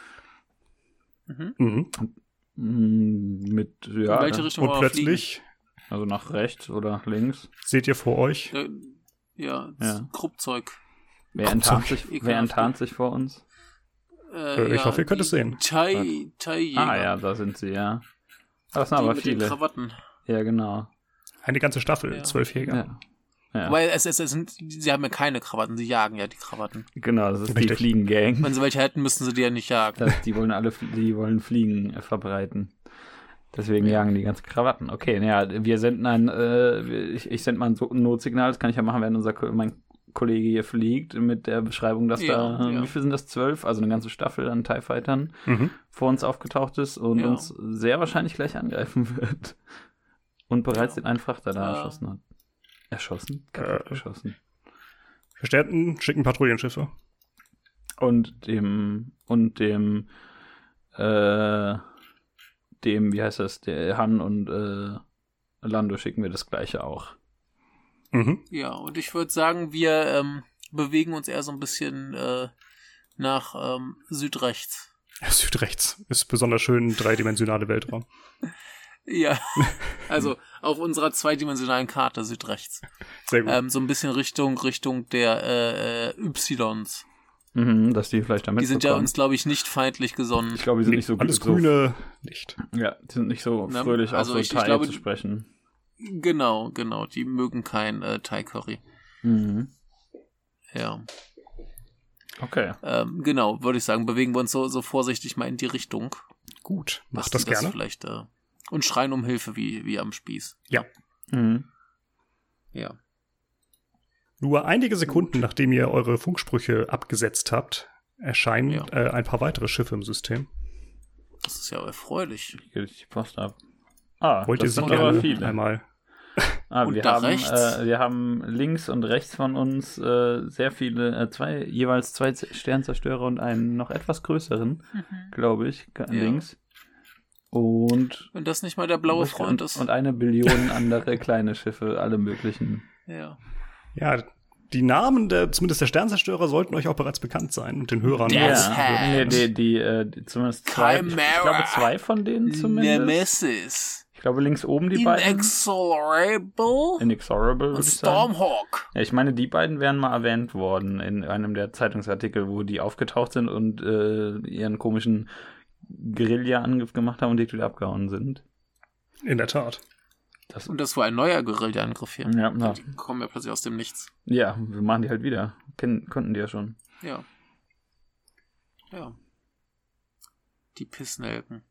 Mit, in welche Richtung und plötzlich, also nach rechts oder nach links, seht ihr vor euch. Kruppzeug. Wer enttarnt sich vor uns? Ich hoffe, ihr könnt es sehen. Ja, da sind sie, ja. Das sind aber viele. Mit den Krawatten. Ja, genau. Eine ganze Staffel, 12 Jäger. Ja. Weil sie haben ja keine Krawatten, sie jagen ja die Krawatten. Genau, das ist die Fliegengang. Wenn sie welche hätten, müssten sie die ja nicht jagen. Die wollen Fliegen verbreiten. Deswegen jagen die ganzen Krawatten. Okay, wir senden ich sende mal ein Notsignal, das kann ich ja machen, während mein Kollege hier fliegt, mit der Beschreibung, dass wie viel sind das? 12, also eine ganze Staffel an TIE Fightern vor uns aufgetaucht ist und uns sehr wahrscheinlich gleich angreifen wird. Und bereits den einen Frachter da erschossen hat. Erschossen? Geschossen. Verstärkten, schicken Patrouillenschiffe. Und dem, wie heißt das, der Han und Lando schicken wir das gleiche auch. Ja, und ich würde sagen, wir bewegen uns eher so ein bisschen nach Südrechts. Südrechts ist besonders schön dreidimensionale Weltraum. Ja, also auf unserer zweidimensionalen Karte Südrechts. Sehr gut. So ein bisschen Richtung der Ys. Dass die vielleicht damit die sind ja uns, glaube ich, nicht feindlich gesonnen. Ich glaube, die sind nicht so alles so grüne Licht. Ja, die sind nicht so fröhlich, also auch so Thai zu sprechen. Genau, die mögen kein Thai Curry. Ja. Okay. Genau, würde ich sagen, bewegen wir uns so vorsichtig mal in die Richtung. Gut, macht das gerne. Vielleicht, und schreien um Hilfe wie am Spieß. Ja. Ja. Nur einige Sekunden, nachdem ihr eure Funksprüche abgesetzt habt, erscheinen ein paar weitere Schiffe im System. Das ist ja erfreulich. Ich gebe die Post ab. Wollt ihr das sie sind aber gerne viele. einmal? Und wir da haben, rechts? wir haben links und rechts von uns sehr viele, jeweils 2 Sternzerstörer und einen noch etwas größeren, glaube ich, links. Und Wenn das nicht mal der blaue Freund ist. und 1 Billion andere kleine Schiffe, alle möglichen. Ja. Ja, die Namen zumindest der Sternzerstörer sollten euch auch bereits bekannt sein und den Hörern. Die zumindest 2. Ich glaube 2 von denen zumindest. Nemesis. Ich glaube links oben die beiden. Inexorable. Und Stormhawk. Ja, ich meine, die beiden wären mal erwähnt worden in einem der Zeitungsartikel, wo die aufgetaucht sind und ihren komischen Guerilla-Angriff gemacht haben und die wieder abgehauen sind. In der Tat. Und das war ein neuer Guerilla-Angriff hier. Ja, Die kommen ja plötzlich aus dem Nichts. Ja, wir machen die halt wieder. Konnten die ja schon. Ja. Ja. Die Pissnelken.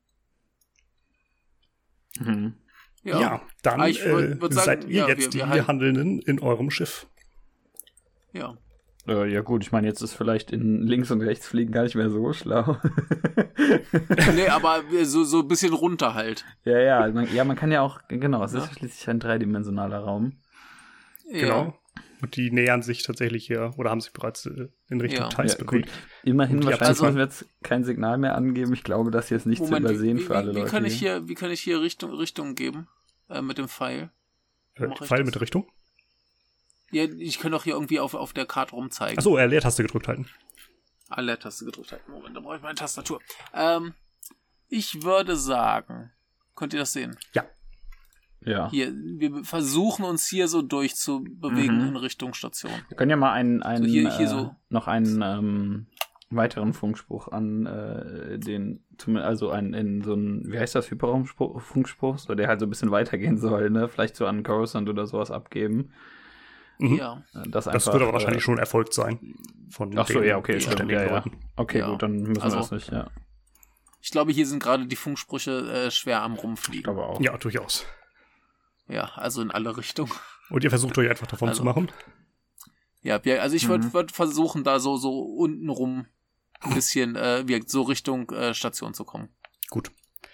Mhm. Ja, dann ich würd sagen, seid ihr ja, jetzt wir die Handelnden in eurem Schiff. Ja. Ja gut, ich meine, jetzt ist vielleicht in links und rechts fliegen gar nicht mehr so schlau. Nee, aber so ein bisschen runter halt. Ja, man kann ja auch, genau, es ist schließlich ein dreidimensionaler Raum. Ja. Genau. Und die nähern sich tatsächlich hier, oder haben sich bereits in Richtung Thais bewegt. Immerhin, wahrscheinlich also- müssen wir jetzt kein Signal mehr angeben. Ich glaube, das hier ist nicht zu übersehen für alle Leute. Wie kann ich hier Richtung geben? Mit dem Pfeil? Pfeil mit Richtung? Ja, ich kann doch hier irgendwie auf der Karte rumzeigen. Achso, Leertaste gedrückt halten. Leertaste gedrückt halten. Moment, da brauche ich meine Tastatur. Ich würde sagen, könnt ihr das sehen? Ja. Hier, wir versuchen uns hier so durchzubewegen in Richtung Station. Wir können ja mal so. noch einen weiteren Funkspruch an in so einen, wie heißt das, Hyperraumfunkspruch, so, der halt so ein bisschen weitergehen soll, ne? Vielleicht so an Coruscant oder sowas abgeben. Ja. Das wird aber wahrscheinlich schon erfolgt sein. Achso, ja, okay, stimmt, ja. Leuten. Okay, Ja. gut, dann müssen wir das nicht, ja. Ich glaube, hier sind gerade die Funksprüche schwer am Rumfliegen. Ich glaube auch. Ja, durchaus. Ja, also in alle Richtungen. Und ihr versucht euch einfach davon zu machen? Ja, also ich würde versuchen, da so unten rum ein bisschen so Richtung Station zu kommen. Gut.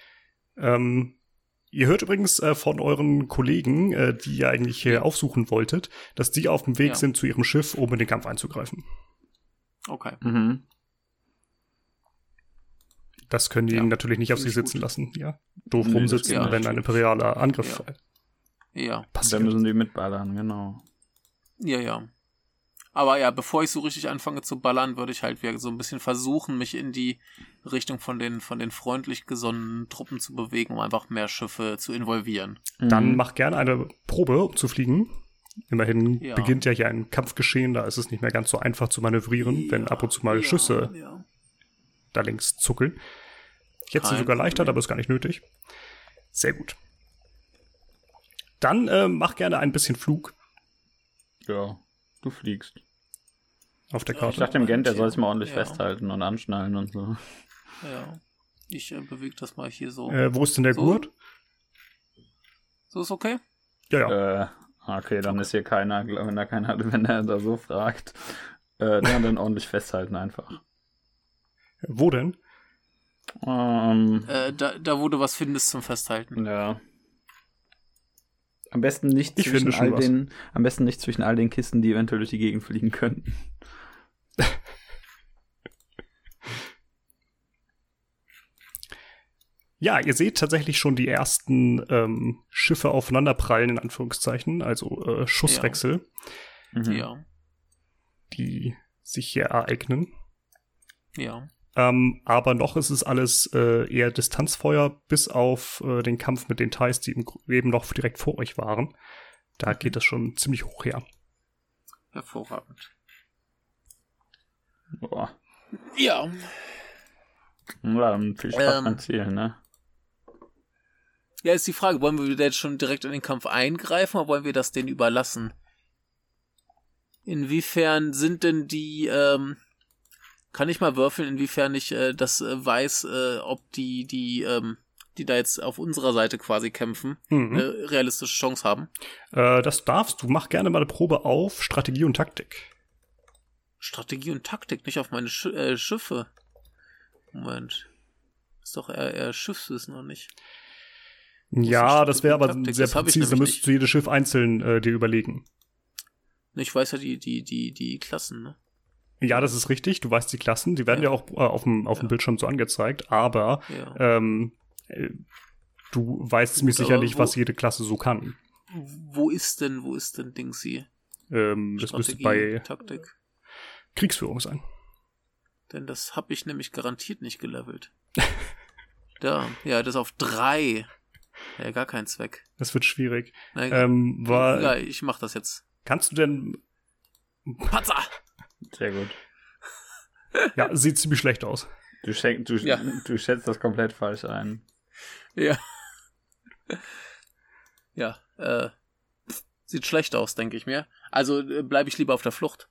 Ihr hört übrigens von euren Kollegen, die ihr eigentlich hier aufsuchen wolltet, dass die auf dem Weg sind zu ihrem Schiff, um in den Kampf einzugreifen. Okay. Mhm. Das können die natürlich nicht auf sich sitzen lassen. Ja. Doof rumsitzen, wenn ein imperialer Angriff passiert. Dann müssen die mitballern, genau. Ja. Aber ja, bevor ich so richtig anfange zu ballern, würde ich halt wieder so ein bisschen versuchen, mich in die Richtung von den freundlich gesonnenen Truppen zu bewegen, um einfach mehr Schiffe zu involvieren. Dann mach gerne eine Probe, um zu fliegen. Immerhin beginnt ja hier ein Kampfgeschehen, da ist es nicht mehr ganz so einfach zu manövrieren, wenn ab und zu mal Schüsse da links zuckeln. Jetzt ist es sogar leichter, aber ist gar nicht nötig. Sehr gut. Dann mach gerne ein bisschen Flug. Ja, du fliegst. Auf der Karte. Ich dachte dem Gent, der soll es mal ordentlich festhalten und anschnallen und so. Ja, ich bewege das mal hier so. Wo ist denn der Gurt? So ist okay? Ja. Okay, dann ist hier keiner, wenn er da so fragt. Dann ordentlich festhalten einfach. Wo denn? Da wo du was findest zum Festhalten. Ja. Am besten nicht zwischen all den Kisten, die eventuell durch die Gegend fliegen könnten. Ja, ihr seht tatsächlich schon die ersten Schiffe aufeinanderprallen, in Anführungszeichen, also Schusswechsel, die sich hier ereignen. Ja. Aber noch ist es alles eher Distanzfeuer, bis auf den Kampf mit den Thais, die eben noch direkt vor euch waren. Da geht das schon ziemlich hoch her. Hervorragend. Boah. Ja. Ja, dann viel Spaß beim Ziel, ne? Ja, ist die Frage, wollen wir jetzt schon direkt in den Kampf eingreifen oder wollen wir das denen überlassen? Inwiefern sind denn die, kann ich mal würfeln, inwiefern ich das weiß, ob die die da jetzt auf unserer Seite quasi kämpfen, eine realistische Chance haben? Das darfst du. Mach gerne mal eine Probe auf Strategie und Taktik. Strategie und Taktik, nicht auf meine Schiffe. Moment. Ist doch eher Schiffswissen, oder nicht? Ja, das wäre aber Taktik, sehr das hab ich präzise. Da nämlich müsstest du jedes Schiff einzeln dir überlegen. Ich weiß ja die Klassen, ne? Ja, das ist richtig. Du weißt die Klassen. Die werden ja auch auf dem Bildschirm so angezeigt. Aber du weißt ziemlich sicher nicht, was jede Klasse so kann. Wo ist denn Dingsy? Das müsste bei Taktik. Kriegsführung sein. Denn das habe ich nämlich garantiert nicht gelevelt. Da, ja, das auf 3. Ja, gar kein Zweck. Das wird schwierig. Nein, ja, ich mach das jetzt. Kannst du denn... Patzer! Sehr gut. Ja, sieht ziemlich schlecht aus. Du schätzt das komplett falsch ein. Ja. Ja, sieht schlecht aus, denke ich mir. Also bleibe ich lieber auf der Flucht.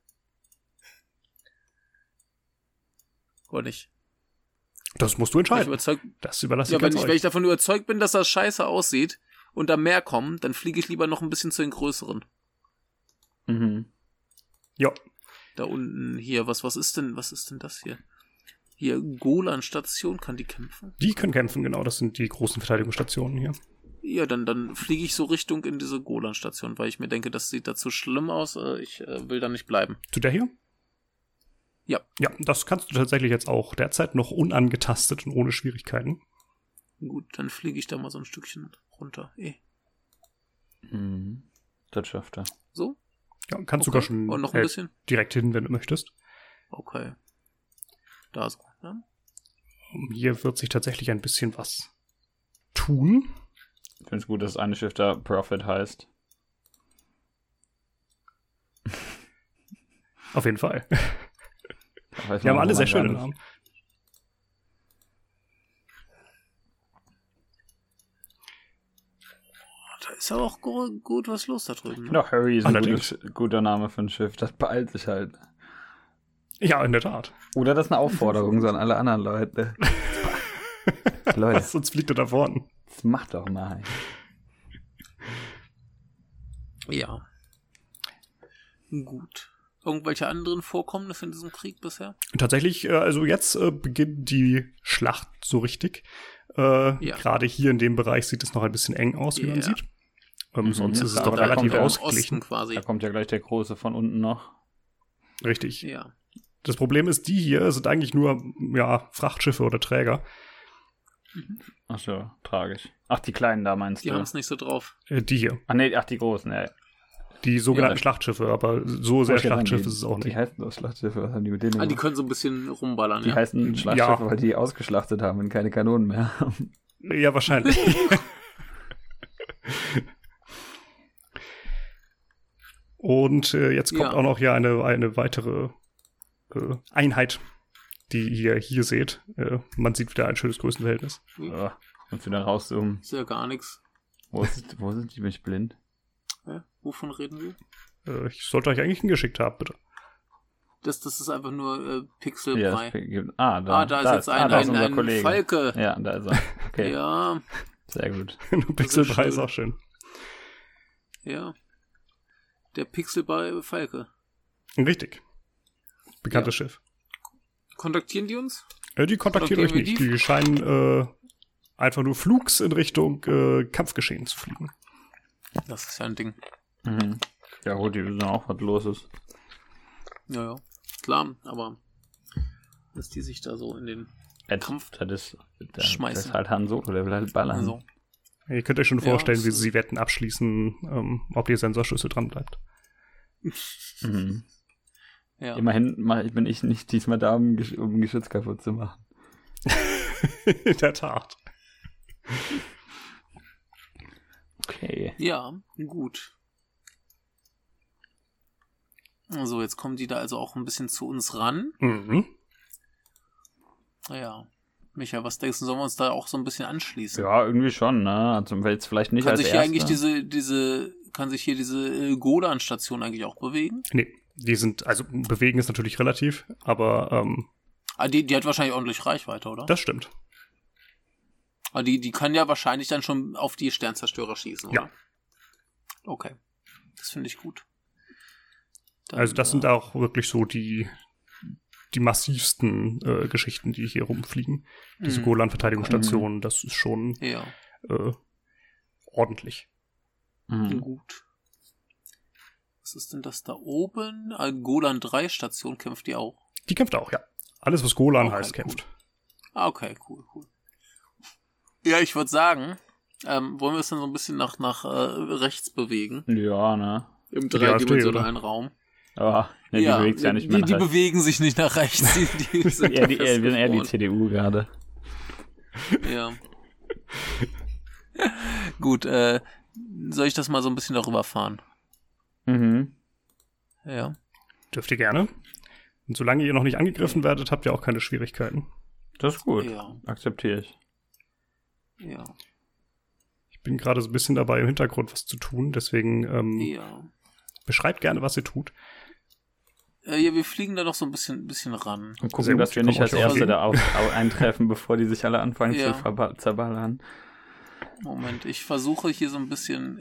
Oder nicht? Das musst du entscheiden. Das überlasse ich ganz euch. Wenn ich davon überzeugt bin, dass das scheiße aussieht und da mehr kommen, dann fliege ich lieber noch ein bisschen zu den größeren. Mhm. Ja. Da unten hier, was ist denn das hier? Hier, Golan-Station, kann die kämpfen? Die können kämpfen, genau. Das sind die großen Verteidigungsstationen hier. Ja, dann fliege ich so Richtung in diese Golan-Station, weil ich mir denke, das sieht da zu schlimm aus. Ich will da nicht bleiben. Zu der hier? Ja. Ja, das kannst du tatsächlich jetzt auch derzeit noch unangetastet und ohne Schwierigkeiten. Gut, dann fliege ich da mal so ein Stückchen runter. Mhm. Das schafft er. So? Ja, kannst sogar schon und noch ein bisschen? Direkt hin, wenn du möchtest. Okay. Da ist gut, ne? Hier wird sich tatsächlich ein bisschen was tun. Ich finde es gut, dass eine Schiff da Prophet heißt. Auf jeden Fall. Die haben alle sehr schöne Namen. Da ist aber auch gut was los da drüben. Ne? Doch, Harry ist ein guter Name für ein Schiff. Das beeilt sich halt. Ja, in der Tat. Oder das ist eine Aufforderung so an alle anderen Leute. Leute. Sonst fliegt er da vorne. Das macht doch mal. Ja. Gut. Irgendwelche anderen Vorkommnisse in diesem Krieg bisher? Tatsächlich, also jetzt beginnt die Schlacht so richtig. Gerade hier in dem Bereich sieht es noch ein bisschen eng aus, wie man sieht. Sonst ist es doch relativ ausgeglichen. Quasi. Da kommt ja gleich der Große von unten noch. Richtig. Ja. Das Problem ist, die hier sind eigentlich nur Frachtschiffe oder Träger. Ach so, tragisch. Ach, die Kleinen da meinst du? Die haben es nicht so drauf. Die hier. Die Großen, ja. Die sogenannten Schlachtschiffe, aber so sehr Schlachtschiff ist es auch nicht. Die heißen doch Schlachtschiffe, was haben die mit denen gemacht? Die können so ein bisschen rumballern, Die heißen Schlachtschiffe, weil die ausgeschlachtet haben und keine Kanonen mehr haben. Ja, wahrscheinlich. Und jetzt kommt auch noch hier eine weitere Einheit, die ihr hier seht. Man sieht wieder ein schönes Größenverhältnis. Ja, und wieder rauszoomen. Ist ja gar nichts. Wo sind die? Bin ich blind? Wovon reden wir? Ich sollte euch eigentlich hingeschickt haben, bitte. Das ist einfach nur Pixelbrei. Da ist jetzt ein Kollege. Falke. Ja, da ist er. Okay. Ja. Sehr gut. Pixelbrei ist auch schön. Ja. Der Pixelbrei Falke. Richtig. Bekanntes Schiff. Kontaktieren die uns? Die kontaktieren euch nicht. Die scheinen einfach nur flugs in Richtung Kampfgeschehen zu fliegen. Das ist ja ein Ding. Mhm. Ja gut, die wissen auch, was los ist. Ja. Klar, aber dass die sich da so in den Kampf schmeißen. Das ist halt Han Solo, der will halt ballern. Also. Ihr könnt euch schon vorstellen, wie sie Wetten abschließen, ob die Sensorschüssel dran bleibt. Mhm. Ja. Immerhin bin ich nicht diesmal da, um Geschütz kaputt zu machen. In der Tat. Okay. Ja, gut. Also, jetzt kommen die da also auch ein bisschen zu uns ran. Mhm. Naja. Micha, was denkst du, sollen wir uns da auch so ein bisschen anschließen? Ja, irgendwie schon, ne? Also jetzt vielleicht nicht kann als sich hier Erster. eigentlich kann sich hier diese Golan-Station eigentlich auch bewegen? Nee, bewegen ist natürlich relativ, aber die hat wahrscheinlich ordentlich Reichweite, oder? Das stimmt. Aber die kann ja wahrscheinlich dann schon auf die Sternzerstörer schießen, oder? Ja. Okay. Das finde ich gut. Dann, Also das sind auch wirklich so die massivsten Geschichten, die hier rumfliegen. Diese Golan-Verteidigungsstationen, das ist schon ordentlich. Gut. Was ist denn das da oben? Golan 3 Station kämpft die auch? Die kämpft auch, ja. Alles, was Golan heißt, kämpft. Okay, cool. Ja, ich würde sagen, wollen wir es dann so ein bisschen nach rechts bewegen? Ja, ne? Im dreidimensionalen Raum. Aber die bewegt sich ja nicht mehr die bewegen sich nicht nach rechts. Die sind wir sind eher die CDU gerade. Ja. Gut, soll ich das mal so ein bisschen darüber fahren? Ja. Dürft ihr gerne. Und solange ihr noch nicht angegriffen werdet, habt ihr auch keine Schwierigkeiten. Das ist gut. Ja. Akzeptiere ich. Ja. Ich bin gerade so ein bisschen dabei, im Hintergrund was zu tun, deswegen beschreibt gerne, was ihr tut. Ja, wir fliegen da noch so ein bisschen ran. Und gucken, dass wir nicht als Erste da eintreffen, bevor die sich alle anfangen zu zerballern. Moment, ich versuche hier so ein bisschen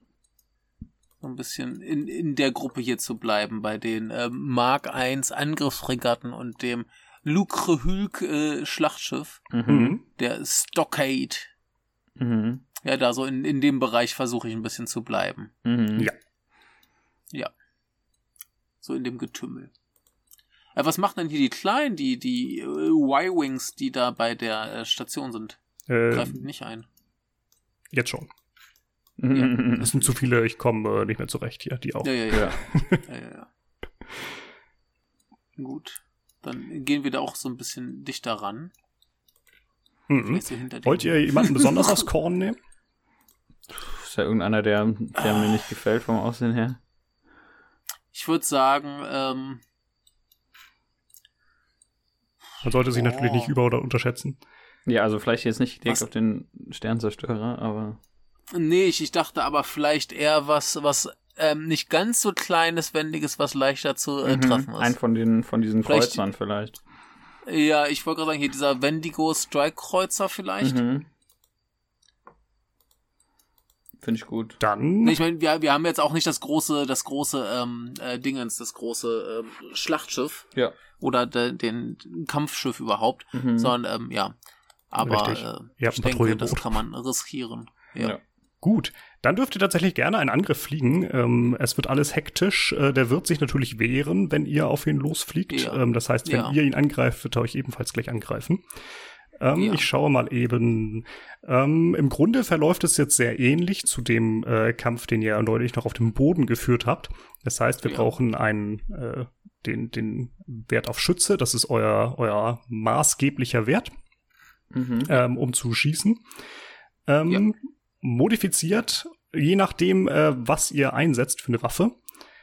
in der Gruppe hier zu bleiben, bei den Mark I Angriffsfregatten und dem Lucrehulk Schlachtschiff, der Stockade. Ja, da so in dem Bereich versuche ich ein bisschen zu bleiben. Ja. So in dem Getümmel. Was machen denn hier die Kleinen, die Y-Wings, die da bei der Station sind? Greifen die nicht ein? Jetzt schon. Es sind zu viele, ich komme nicht mehr zurecht hier, die auch. Ja. Gut. Dann gehen wir da auch so ein bisschen dichter ran. So Wollt ihr jemanden besonders aufs Korn nehmen? Ist ja irgendeiner, der mir nicht gefällt vom Aussehen her. Ich würde sagen, man sollte sich natürlich nicht über- oder unterschätzen. Ja, also vielleicht jetzt nicht direkt auf den Sternzerstörer, aber... Nee, ich dachte aber vielleicht eher was nicht ganz so kleines, wendiges, was leichter zu treffen ist. Ein von diesen Kreuzern vielleicht. Ja, ich wollte gerade sagen, hier dieser Wendigo Strike Kreuzer vielleicht. Finde ich gut. Dann. Nee, ich meine, wir haben jetzt auch nicht das große Schlachtschiff. Ja. Oder den Kampfschiff überhaupt, sondern aber ich denke, das kann man riskieren. Ja. Gut, dann dürft ihr tatsächlich gerne einen Angriff fliegen. Es wird alles hektisch. Der wird sich natürlich wehren, wenn ihr auf ihn losfliegt. Ja. Das heißt, wenn ihr ihn angreift, wird er euch ebenfalls gleich angreifen. Ich schaue mal eben. Im Grunde verläuft es jetzt sehr ähnlich zu dem Kampf, den ihr neulich noch auf dem Boden geführt habt. Das heißt, wir brauchen den Wert auf Schütze. Das ist euer maßgeblicher Wert, um zu schießen. Modifiziert, je nachdem, was ihr einsetzt für eine Waffe.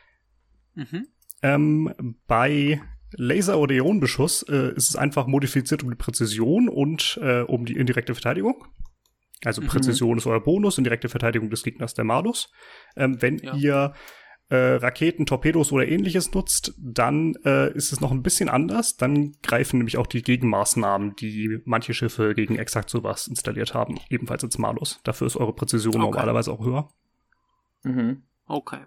Bei Laser- oder Ionenbeschuss ist es einfach modifiziert um die Präzision und um die indirekte Verteidigung. Also Präzision ist euer Bonus, indirekte Verteidigung des Gegners der Malus. Wenn ihr Raketen, Torpedos oder ähnliches nutzt, dann ist es noch ein bisschen anders. Dann greifen nämlich auch die Gegenmaßnahmen, die manche Schiffe gegen exakt sowas installiert haben, ebenfalls ins Malus. Dafür ist eure Präzision normalerweise auch höher. Okay.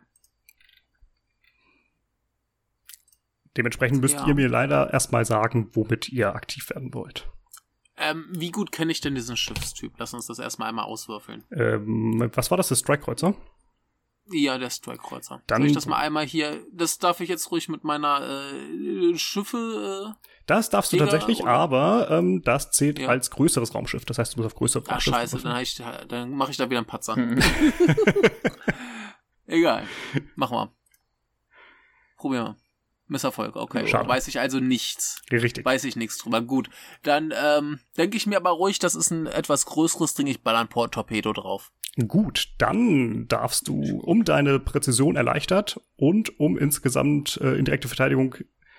Dementsprechend müsst ihr mir leider erstmal sagen, womit ihr aktiv werden wollt. Wie gut kenne ich denn diesen Schiffstyp? Lass uns das erstmal einmal auswürfeln. Was war das, der Strike-Kreuzer? Ja, der Strike-Kreuzer. Soll ich das mal einmal hier, das darf ich jetzt ruhig mit meiner Schiffe... das darfst du tatsächlich, aber das zählt als größeres Raumschiff. Das heißt, du musst auf größere Raumschiffe. Scheiße, dann mache ich da wieder einen Patzer. Egal, machen wir. Probieren wir. Misserfolg, okay. Schade. Weiß ich also nichts. Richtig. Weiß ich nichts drüber. Gut, dann denke ich mir aber ruhig, das ist ein etwas größeres Ding, ich baller ein Torpedo drauf. Gut, dann darfst du um deine Präzision erleichtert und um insgesamt indirekte Verteidigung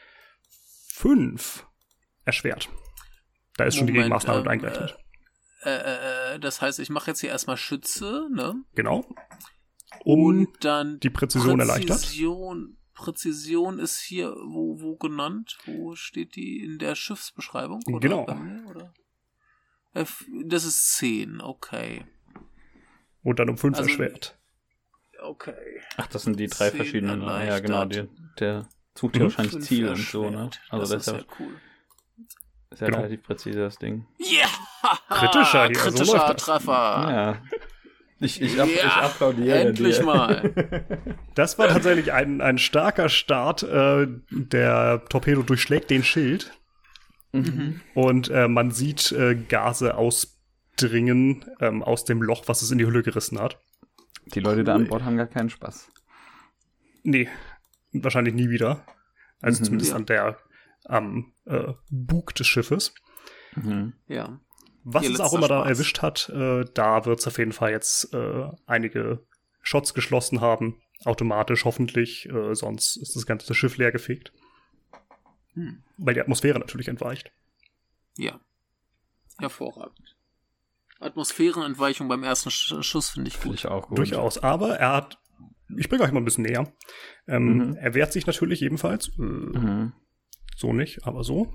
5 erschwert. Da ist schon die Gegenmaßnahme mit eingerechnet. Das heißt, ich mache jetzt hier erstmal Schütze, ne? Genau. Und dann die Präzision erleichtert. Präzision ist hier wo genannt? Wo steht die in der Schiffsbeschreibung? Oder genau. bei mir, oder? Das ist 10, okay. Und dann um 5 Also- erschwert. Okay. Ach, das sind die 3 10 verschiedenen. Ja, genau. erleichtert. Der sucht ja wahrscheinlich 5 Ziel und so, ne? erschwert. Also das ist ja cool. ist ja Genau. relativ präzise, das Ding. Ja! Kritischer hier, so Kritischer läuft das. Treffer. Ja. Ich Ja, applaudiere endlich dir. mal. Das war tatsächlich ein starker Start. Der Torpedo durchschlägt den Schild. Und man sieht Gase ausdringen aus dem Loch, was es in die Hülle gerissen hat. Die Leute da an Bord haben gar keinen Spaß. Nee, wahrscheinlich nie wieder. Also zumindest Ja. am Bug des Schiffes. Ja. Was Ihr es auch letzter immer da Spaß. erwischt hat, da wird es auf jeden Fall jetzt einige Shots geschlossen haben. Automatisch hoffentlich, sonst ist das ganze Schiff leer gefegt. Weil die Atmosphäre natürlich entweicht. Ja. Hervorragend. Atmosphärenentweichung beim ersten Schuss finde ich Finde gut. ich auch gut. Durchaus. Aber er hat, ich bringe euch mal ein bisschen näher. Er wehrt sich natürlich ebenfalls. So nicht, aber so.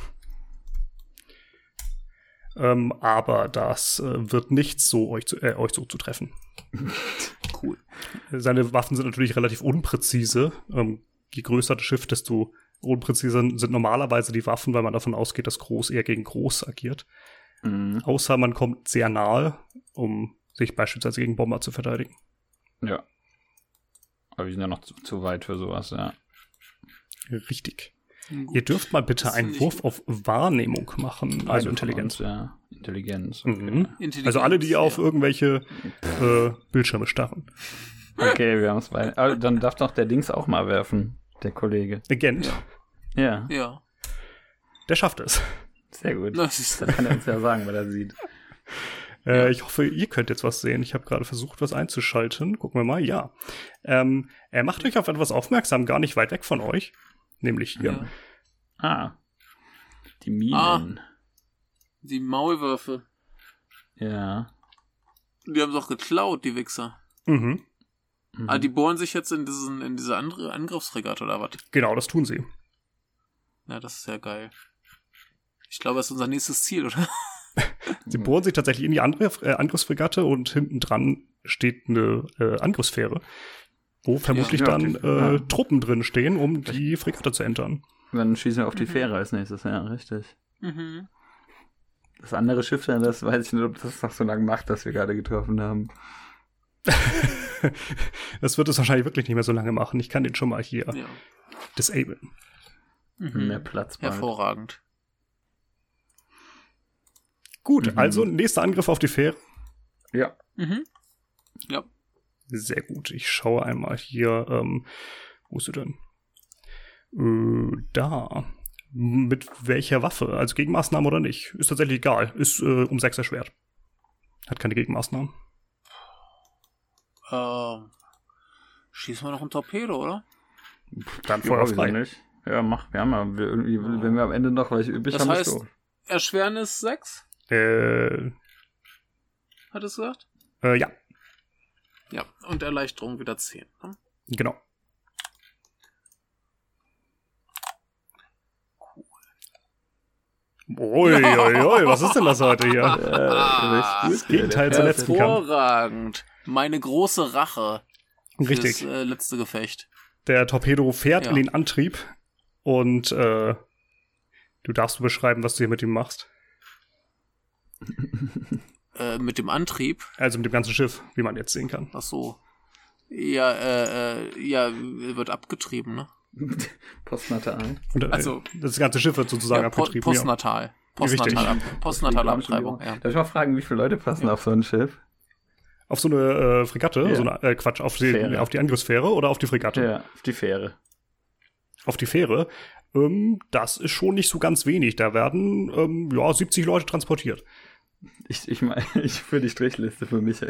Aber das wird nicht so euch so zu treffen. Cool. Seine Waffen sind natürlich relativ unpräzise. Je größer das Schiff, desto unpräziser sind normalerweise die Waffen, weil man davon ausgeht, dass Groß eher gegen Groß agiert. Außer man kommt sehr nahe, um sich beispielsweise gegen Bomber zu verteidigen. Ja. Aber wir sind ja noch zu weit für sowas, ja. Richtig. Gut. Ihr dürft mal bitte Das einen finde ich Wurf gut. auf Wahrnehmung machen, also Eine Intelligenz. von uns, ja. Intelligenz. Okay. Intelligenz, Also alle, die auf ja. irgendwelche Bildschirme starren. Okay, wir haben es bei. Aber dann darf doch der Dings auch mal werfen, der Kollege. Agent, Ja, Ja. der schafft es. sehr gut. Das ist Dann kann er uns ja sagen, was er sieht. Ich hoffe, ihr könnt jetzt was sehen. Ich habe gerade versucht, was einzuschalten. Gucken wir mal. Ja. Er macht euch auf etwas aufmerksam, gar nicht weit weg von euch. Nämlich hier. Ja. Ah. Die Minen. Die Maulwürfe. Ja. Die haben es auch geklaut, die Wichser. Mhm. Ah, die bohren sich jetzt in diese andere Angriffsfregatte oder was? Genau, das tun sie. Ja, das ist ja geil. Ich glaube, das ist unser nächstes Ziel, oder? Sie bohren sich tatsächlich in die Angriffsfregatte und hinten dran steht eine Angriffsfähre, wo vermutlich Ja, dann ja. Truppen drin stehen, um die Fregatte zu entern. Dann schießen wir auf die Fähre als nächstes, ja, richtig. Mhm. Das andere Schiff, das weiß ich nicht, ob das noch so lange macht, dass wir gerade getroffen haben. Das wird es wahrscheinlich wirklich nicht mehr so lange machen. Ich kann den schon mal hier Ja. disablen. Mehr Platz bald. Hervorragend. Gut, also nächster Angriff auf die Fähre. Ja. Mhm. Ja. Sehr gut. Ich schaue einmal hier. Wo ist sie denn? Da. Mit welcher Waffe? Also Gegenmaßnahmen oder nicht? Ist tatsächlich egal. Ist um 6 erschwert. Hat keine Gegenmaßnahmen. Schießen wir noch ein Torpedo, oder? Dann Ja, Feuer wieso frei. nicht? Ja, mach. Wir haben ja, wenn wir am Ende noch welche übrig Das haben, ist heißt- so. Erschwernis 6? Hat es gesagt? Ja, Ja. Und Erleichterung wieder 10. Ne? genau. Uiuiui, was ist denn das heute hier? Das Gegenteil zur letzten Kampf. Hervorragend. Meine große Rache. Richtig. Das letzte Gefecht. Der Torpedo fährt Ja. in den Antrieb und du darfst beschreiben, was du hier mit ihm machst. Mit dem Antrieb. Also mit dem ganzen Schiff, wie man jetzt sehen kann. Ach so. Ja, ja, wird abgetrieben, ne? Postnatal. Und, Also- das ganze Schiff wird sozusagen Ja, abgetrieben. postnatal. Postnatale Abtreibung, ja. Darf ich mal fragen, wie viele Leute passen auf so ein Schiff? Auf so eine Fregatte, Ja. so eine, Quatsch, auf die Angriffsfähre oder auf die Fregatte? Ja, auf die Fähre. Auf die Fähre. Das ist schon nicht so ganz wenig. Da werden 70 Leute transportiert. Ich meine, ich für die Strichliste für Michael.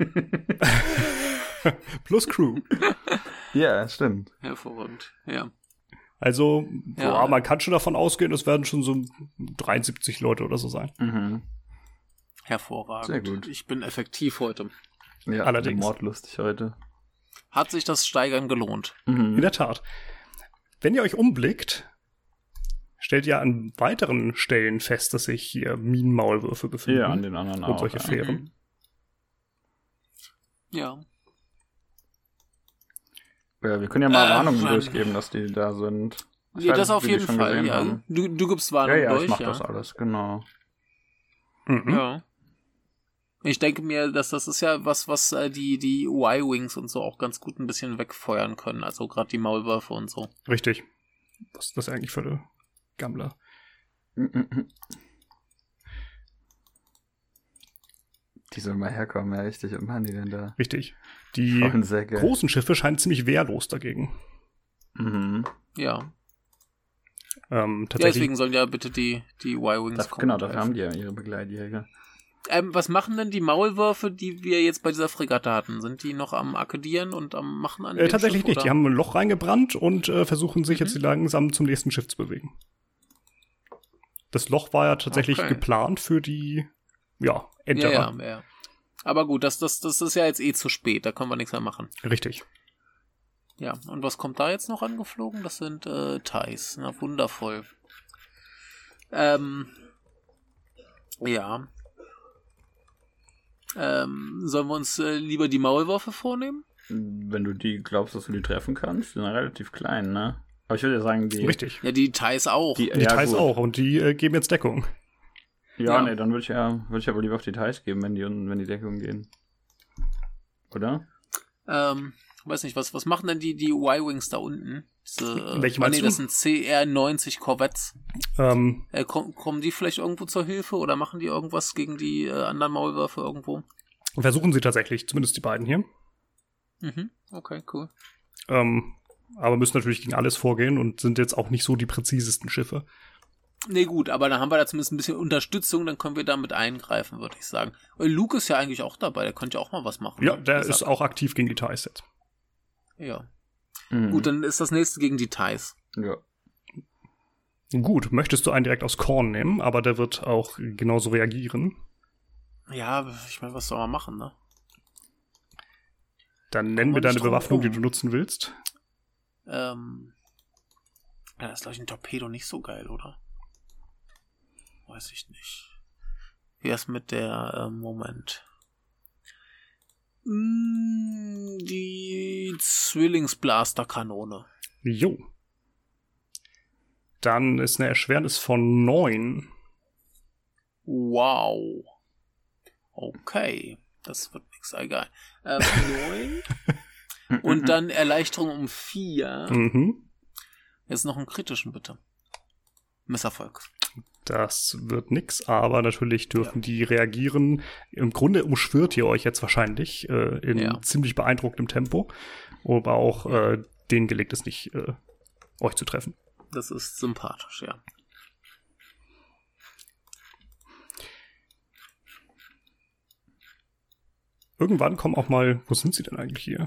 Plus Crew. Ja, stimmt. Hervorragend, ja. Also, Ja. man kann schon davon ausgehen, es werden schon so 73 Leute oder so sein. Mhm. Hervorragend. Sehr gut. Ich bin effektiv heute. Ja, Allerdings. mordlustig heute. Hat sich das Steigern gelohnt? In der Tat. Wenn ihr euch umblickt, stellt ihr an weiteren Stellen fest, dass sich hier Minenmaulwürfe befinden. Ja, an den anderen und auch. solche Fähren. Ja. Ja, wir können ja mal Warnungen durchgeben, dass die da sind. Ja, das auf jeden Fall, ja. Du gibst Warnungen durch, ich mach das alles, genau. Mhm. Ja. Ich denke mir, dass das ist ja was die Y-Wings und so auch ganz gut ein bisschen wegfeuern können. Also gerade die Maulwürfe und so. Richtig. Was ist das eigentlich für eine Gammler? Die sollen mal herkommen, ja, richtig. Was machen die denn da? Richtig. Die großen Schiffe scheinen ziemlich wehrlos dagegen. Mhm. Ja. Tatsächlich. Ja, deswegen sollen ja bitte die Y-Wings kommen. Genau, dafür haben die ja ihre Begleitjäger. Was machen denn die Maulwürfe, die wir jetzt bei dieser Fregatte hatten? Sind die noch am Akkedieren und am Machen an dem tatsächlich Schiff, nicht. oder? Die haben ein Loch reingebrannt und versuchen sich jetzt langsam zum nächsten Schiff zu bewegen. Das Loch war ja tatsächlich geplant für die, Enterer. Ja. Aber gut, das ist ja jetzt zu spät. Da können wir nichts mehr machen. Richtig. Ja, und was kommt da jetzt noch angeflogen? Das sind Thais. Na, wundervoll. Ja. Sollen wir uns lieber die Maulwürfe vornehmen? Wenn du die glaubst, dass du die treffen kannst, die sind relativ klein, ne? Aber ich würde ja sagen, die... Richtig. Ja, die Thais auch. Die Thais auch und die geben jetzt Deckung. Ja, nee, dann würde ich aber lieber auf die Thais geben, wenn die Deckung gehen. Oder? Weiß nicht, was machen denn die Y-Wings da unten? Welche meinst du? Das sind CR-90 Corvettes. Kommen die vielleicht irgendwo zur Hilfe oder machen die irgendwas gegen die anderen Maulwürfe irgendwo? Versuchen sie tatsächlich, zumindest die beiden hier. Mhm, okay, cool. Aber müssen natürlich gegen alles vorgehen und sind jetzt auch nicht so die präzisesten Schiffe. Nee, gut, aber dann haben wir da zumindest ein bisschen Unterstützung, dann können wir damit eingreifen, würde ich sagen. Und Luke ist ja eigentlich auch dabei, der könnte ja auch mal was machen. Ja, der ist auch aktiv gegen die Thais jetzt. Ja. Gut, dann ist das nächste gegen die Thais. Ja. Gut, möchtest du einen direkt aus Korn nehmen, aber der wird auch genauso reagieren. Ja, ich meine, was soll man machen, ne? Dann nennen wir deine Bewaffnung, die du nutzen willst. Ja, ist, glaube ich, ein Torpedo nicht so geil, oder? Weiß ich nicht. Wie ist mit der, Moment. Die Zwillingsblasterkanone. Jo. Dann ist eine Erschwernis von 9. Wow. Okay. Das wird nix, egal. 9. Und dann Erleichterung um 4. Mhm. Jetzt noch einen kritischen, bitte. Misserfolg. Das wird nix, aber natürlich dürfen die reagieren. Im Grunde umschwirrt ihr euch jetzt wahrscheinlich in ziemlich beeindruckendem Tempo. Aber auch denen gelingt es nicht, euch zu treffen. Das ist sympathisch, ja. Irgendwann kommen auch mal, wo sind sie denn eigentlich hier?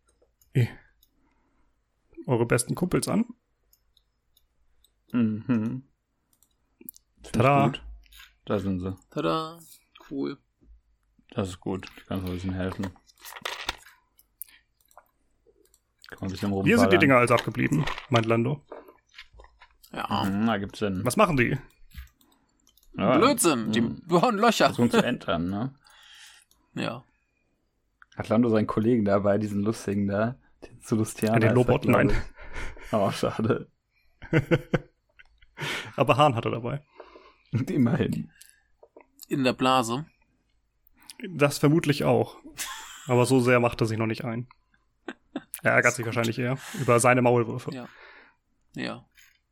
Eure besten Kumpels an. Mhm. Tada. Gut. Da sind sie. Tada. Cool. Das ist gut. Ich kann uns ein bisschen helfen. Kann man ein bisschen rumballern. Hier sind die Dinger also abgeblieben, meint Lando. Ja. Da gibt's Sinn. Was machen die? Ja, Blödsinn. Die bohren Löcher. Versuchen zu entern, ne? Ja. Hat Lando seinen Kollegen dabei, diesen lustigen da? Den zu Lustianer. Den Lobot, nein. Oh, schade. Aber Hahn hat er dabei. Immerhin. In der Blase. Das vermutlich auch. Aber so sehr macht er sich noch nicht ein. Er ärgert sich wahrscheinlich eher über seine Maulwürfe. Ja. Ja.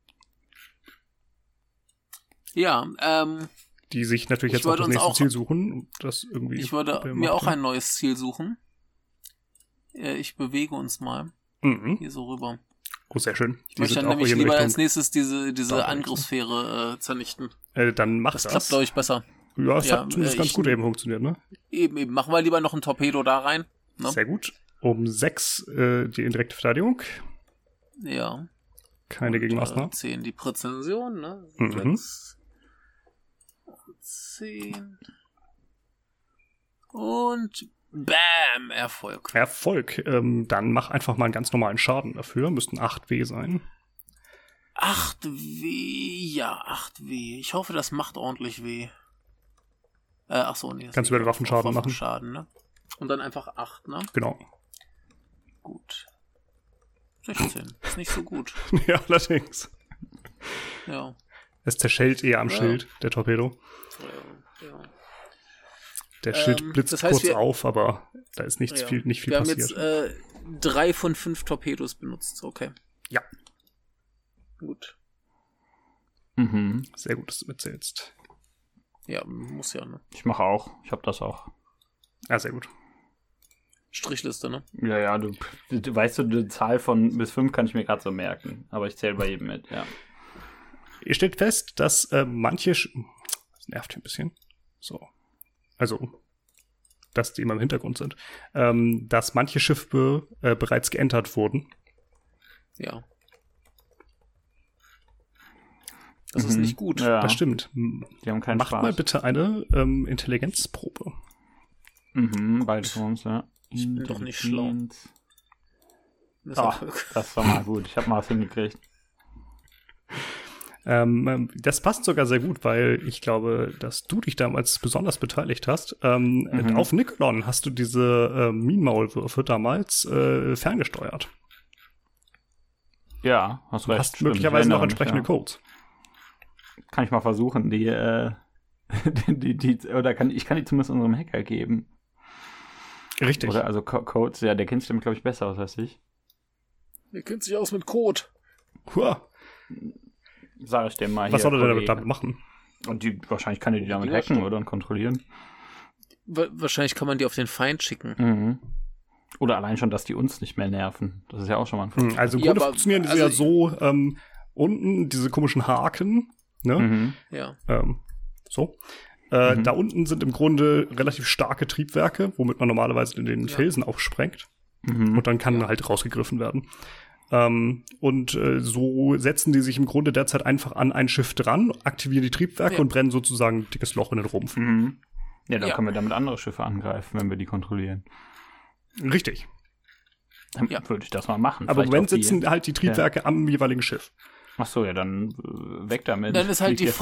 Ja, die sich natürlich jetzt auch das nächste Ziel suchen. Das irgendwie ich würde mir auch ein neues Ziel suchen. Ich bewege uns mal hier so rüber. Oh, sehr schön. Ich möchte dann nämlich lieber als nächstes diese Angriffssphäre zernichten. Dann mach das. Das klappt, glaube ich, besser. Ja, es hat zumindest ganz gut eben funktioniert, ne? Eben. Machen wir lieber noch ein Torpedo da rein. Ne? Sehr gut. Um 6 die indirekte Verteidigung. Ja. Keine Gegenmaßnahmen. 10 die Präzision, ne? 6 und 10. Und bam, Erfolg. Erfolg. Dann mach einfach mal einen ganz normalen Schaden dafür. Müssten 8 W sein. 8W, ja, 8W. Ich hoffe, das macht ordentlich weh. Achso, nee. Kannst du wieder Waffenschaden machen. Waffenschaden, ne? Und dann einfach 8, ne? Genau. Gut. 16. Ist nicht so gut. Ja, allerdings. Ja. Es zerschellt eher am Schild, der Torpedo. Ja. Der Schild blitzt das heißt, kurz auf, aber da ist nicht viel wir passiert. Wir haben jetzt 3 von 5 Torpedos benutzt, okay. Ja. Gut. Mhm. Sehr gut, dass du mitzählst. Ja, muss ja, ne? Ich mache auch. Ich habe das auch. Ja, sehr gut. Strichliste, ne? Ja, du weißt du, die Zahl von bis 5 kann ich mir gerade so merken. Aber ich zähle bei jedem mit, ja. Ihr stellt fest, dass manche... Das nervt hier ein bisschen. So. Also, dass die immer im Hintergrund sind. Dass manche Schiffe bereits geentert wurden. Ja. Das ist nicht gut. Ja. Das stimmt. Die haben keinen Macht Spaß. mal bitte eine Intelligenzprobe. Beide von uns, ja. Ich bin doch nicht schlau. Ach, das war mal gut. Ich habe mal was hingekriegt. Das passt sogar sehr gut, weil ich glaube, dass du dich damals besonders beteiligt hast. Auf Nikolon hast du diese Minenmaulwürfe damals ferngesteuert. Ja, hast recht. Hast möglicherweise noch entsprechende Codes. Kann ich mal versuchen, oder ich kann die zumindest unserem Hacker geben. Richtig. Oder also Codes, ja, der kennt sich damit, glaube ich, besser aus als ich. Der kennt sich aus mit Code. Hua. Sag ich dem mal hier. Was soll er denn damit machen? Und wahrscheinlich kann er die damit hacken oder und kontrollieren. Wahrscheinlich kann man die auf den Feind schicken. Mhm. Oder allein schon, dass die uns nicht mehr nerven. Das ist ja auch schon mal ein Vorteil. Also im Grunde funktionieren diese ja so, unten diese komischen Haken, ne? Ja. So. Da unten sind im Grunde relativ starke Triebwerke, womit man normalerweise in den Felsen aufsprengt. Und dann kann halt rausgegriffen werden. Und so setzen die sich im Grunde derzeit einfach an ein Schiff dran, aktivieren die Triebwerke und brennen sozusagen ein dickes Loch in den Rumpf. Ja, dann können wir damit andere Schiffe angreifen, wenn wir die kontrollieren. Richtig. Dann würde ich das mal machen. Aber im Moment sitzen halt die Triebwerke am jeweiligen Schiff. Ach so, ja, dann weg damit. Dann ist halt die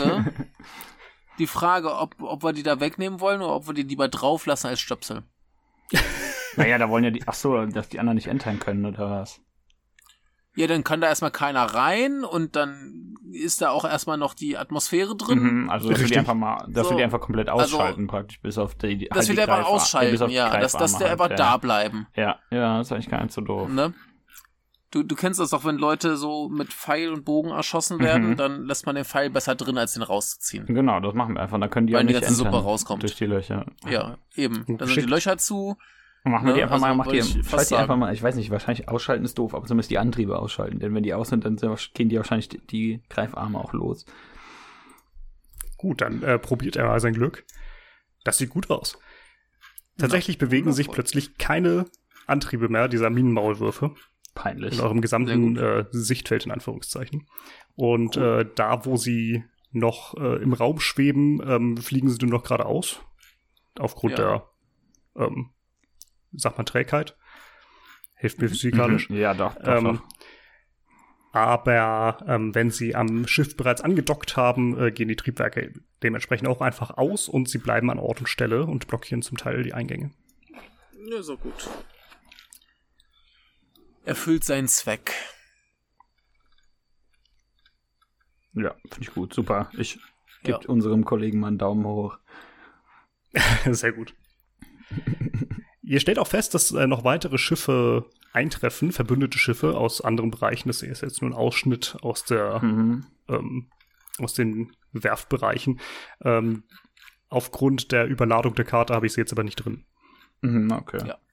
Frage, ob wir die da wegnehmen wollen oder ob wir die lieber drauf lassen als Stöpsel. Naja, da wollen ja dass die anderen nicht entern können, oder was? Ja, dann kann da erstmal keiner rein und dann ist da auch erstmal noch die Atmosphäre drin. Also, dass wir die einfach komplett ausschalten, praktisch, bis auf die dass wir die einfach ausschalten, dass der einfach da bleiben. Ja, das ist eigentlich gar nicht so doof. Ne? Du kennst das doch, wenn Leute so mit Pfeil und Bogen erschossen werden, dann lässt man den Pfeil besser drin, als den rauszuziehen. Genau, das machen wir einfach. Dann können die weil auch nicht die ganze Suppe rauskommt. Durch die Löcher. Ja, eben. Dann sind die Löcher zu. Machen wir die einfach schalt die einfach mal, ich weiß nicht, wahrscheinlich ausschalten ist doof, aber zumindest die Antriebe ausschalten, denn wenn die aus sind, dann gehen die wahrscheinlich die Greifarme auch los. Gut, dann probiert er mal sein Glück. Das sieht gut aus. Tatsächlich bewegen sich plötzlich keine Antriebe mehr dieser Minenmaulwürfe. Peinlich. In eurem gesamten Sichtfeld, in Anführungszeichen. Und da, wo sie noch im Raum schweben, fliegen sie nur noch geradeaus. Aufgrund der sagt man Trägheit. Hilft mir physikalisch. Ja, doch. Aber wenn sie am Schiff bereits angedockt haben, gehen die Triebwerke dementsprechend auch einfach aus und sie bleiben an Ort und Stelle und blockieren zum Teil die Eingänge. Ja, so gut. Erfüllt seinen Zweck. Ja, finde ich gut. Super. Ich gebe unserem Kollegen mal einen Daumen hoch. Sehr gut. Ihr stellt auch fest, dass noch weitere Schiffe eintreffen, verbündete Schiffe aus anderen Bereichen. Das ist jetzt nur ein Ausschnitt aus aus den Werftbereichen. Aufgrund der Überladung der Karte habe ich sie jetzt aber nicht drin. Okay. Ja.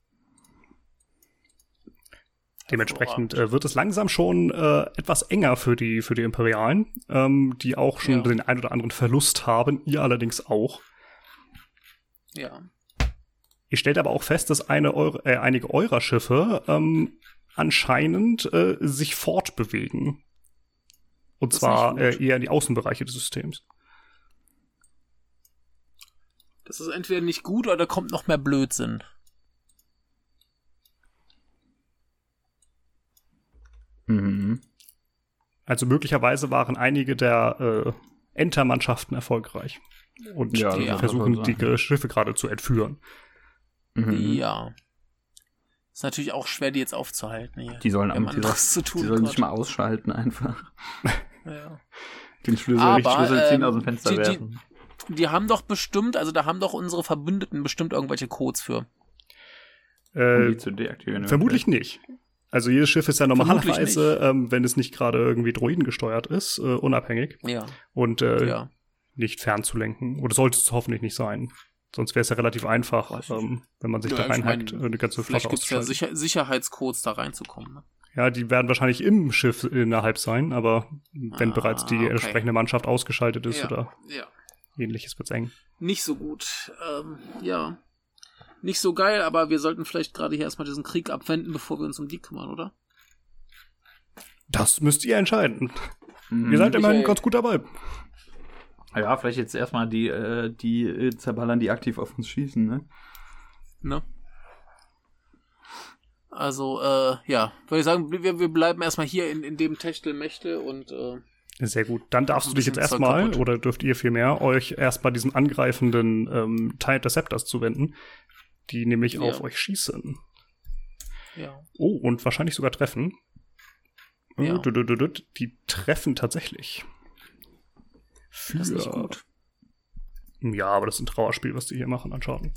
Dementsprechend wird es langsam schon etwas enger für die Imperialen, die auch schon den ein oder anderen Verlust haben, ihr allerdings auch. Ja. Ihr stellt aber auch fest, dass einige eurer Schiffe anscheinend sich fortbewegen. Und zwar eher in die Außenbereiche des Systems. Das ist entweder nicht gut oder da kommt noch mehr Blödsinn. Also möglicherweise waren einige der Entermannschaften erfolgreich und versuchen, die Schiffe gerade zu entführen. Ja. Ist natürlich auch schwer, die jetzt aufzuhalten. Hier. Die sollen sich mal ausschalten einfach. Den Schlüssel ziehen, aus dem Fenster werfen. Die haben doch bestimmt, also da haben doch unsere Verbündeten bestimmt irgendwelche Codes für. Um die zu deaktivieren. Vermutlich nicht. Also jedes Schiff ist ja normalerweise, wenn es nicht gerade irgendwie droidengesteuert ist, unabhängig. Ja. Und nicht fernzulenken. Oder sollte es hoffentlich nicht sein. Sonst wäre es ja relativ einfach, wenn man sich da reinhackt, eine ganze Flotte auszuschalten. Vielleicht gibt es ja Sicherheitscodes, da reinzukommen. Ne? Ja, die werden wahrscheinlich im Schiff innerhalb sein, aber wenn bereits die entsprechende Mannschaft ausgeschaltet ist oder ähnliches, wird's eng. Nicht so gut. Nicht so geil, aber wir sollten vielleicht gerade hier erstmal diesen Krieg abwenden, bevor wir uns um die kümmern, oder? Das müsst ihr entscheiden. Ihr seid immerhin ganz gut dabei. Ja, vielleicht jetzt erstmal die zerballern, die aktiv auf uns schießen, ne? Also, würde ich sagen, wir bleiben erstmal hier in dem Techtelmechtel und sehr gut. Dann darfst du dich jetzt erstmal, oder dürft ihr vielmehr, euch erstmal diesem angreifenden Teil des Scepters zuwenden, die nämlich auf euch schießen. Ja. Oh, und wahrscheinlich sogar treffen. Ja. Die treffen tatsächlich. Das ist nicht gut. Ja, aber das ist ein Trauerspiel, was die hier machen an Schaden.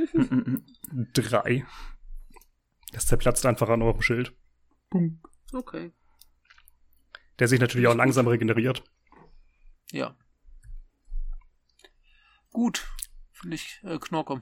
3. Das zerplatzt einfach an eurem Schild. Boom. Okay. Der sich natürlich auch langsam regeneriert. Ja. Gut. Finde ich Knorke.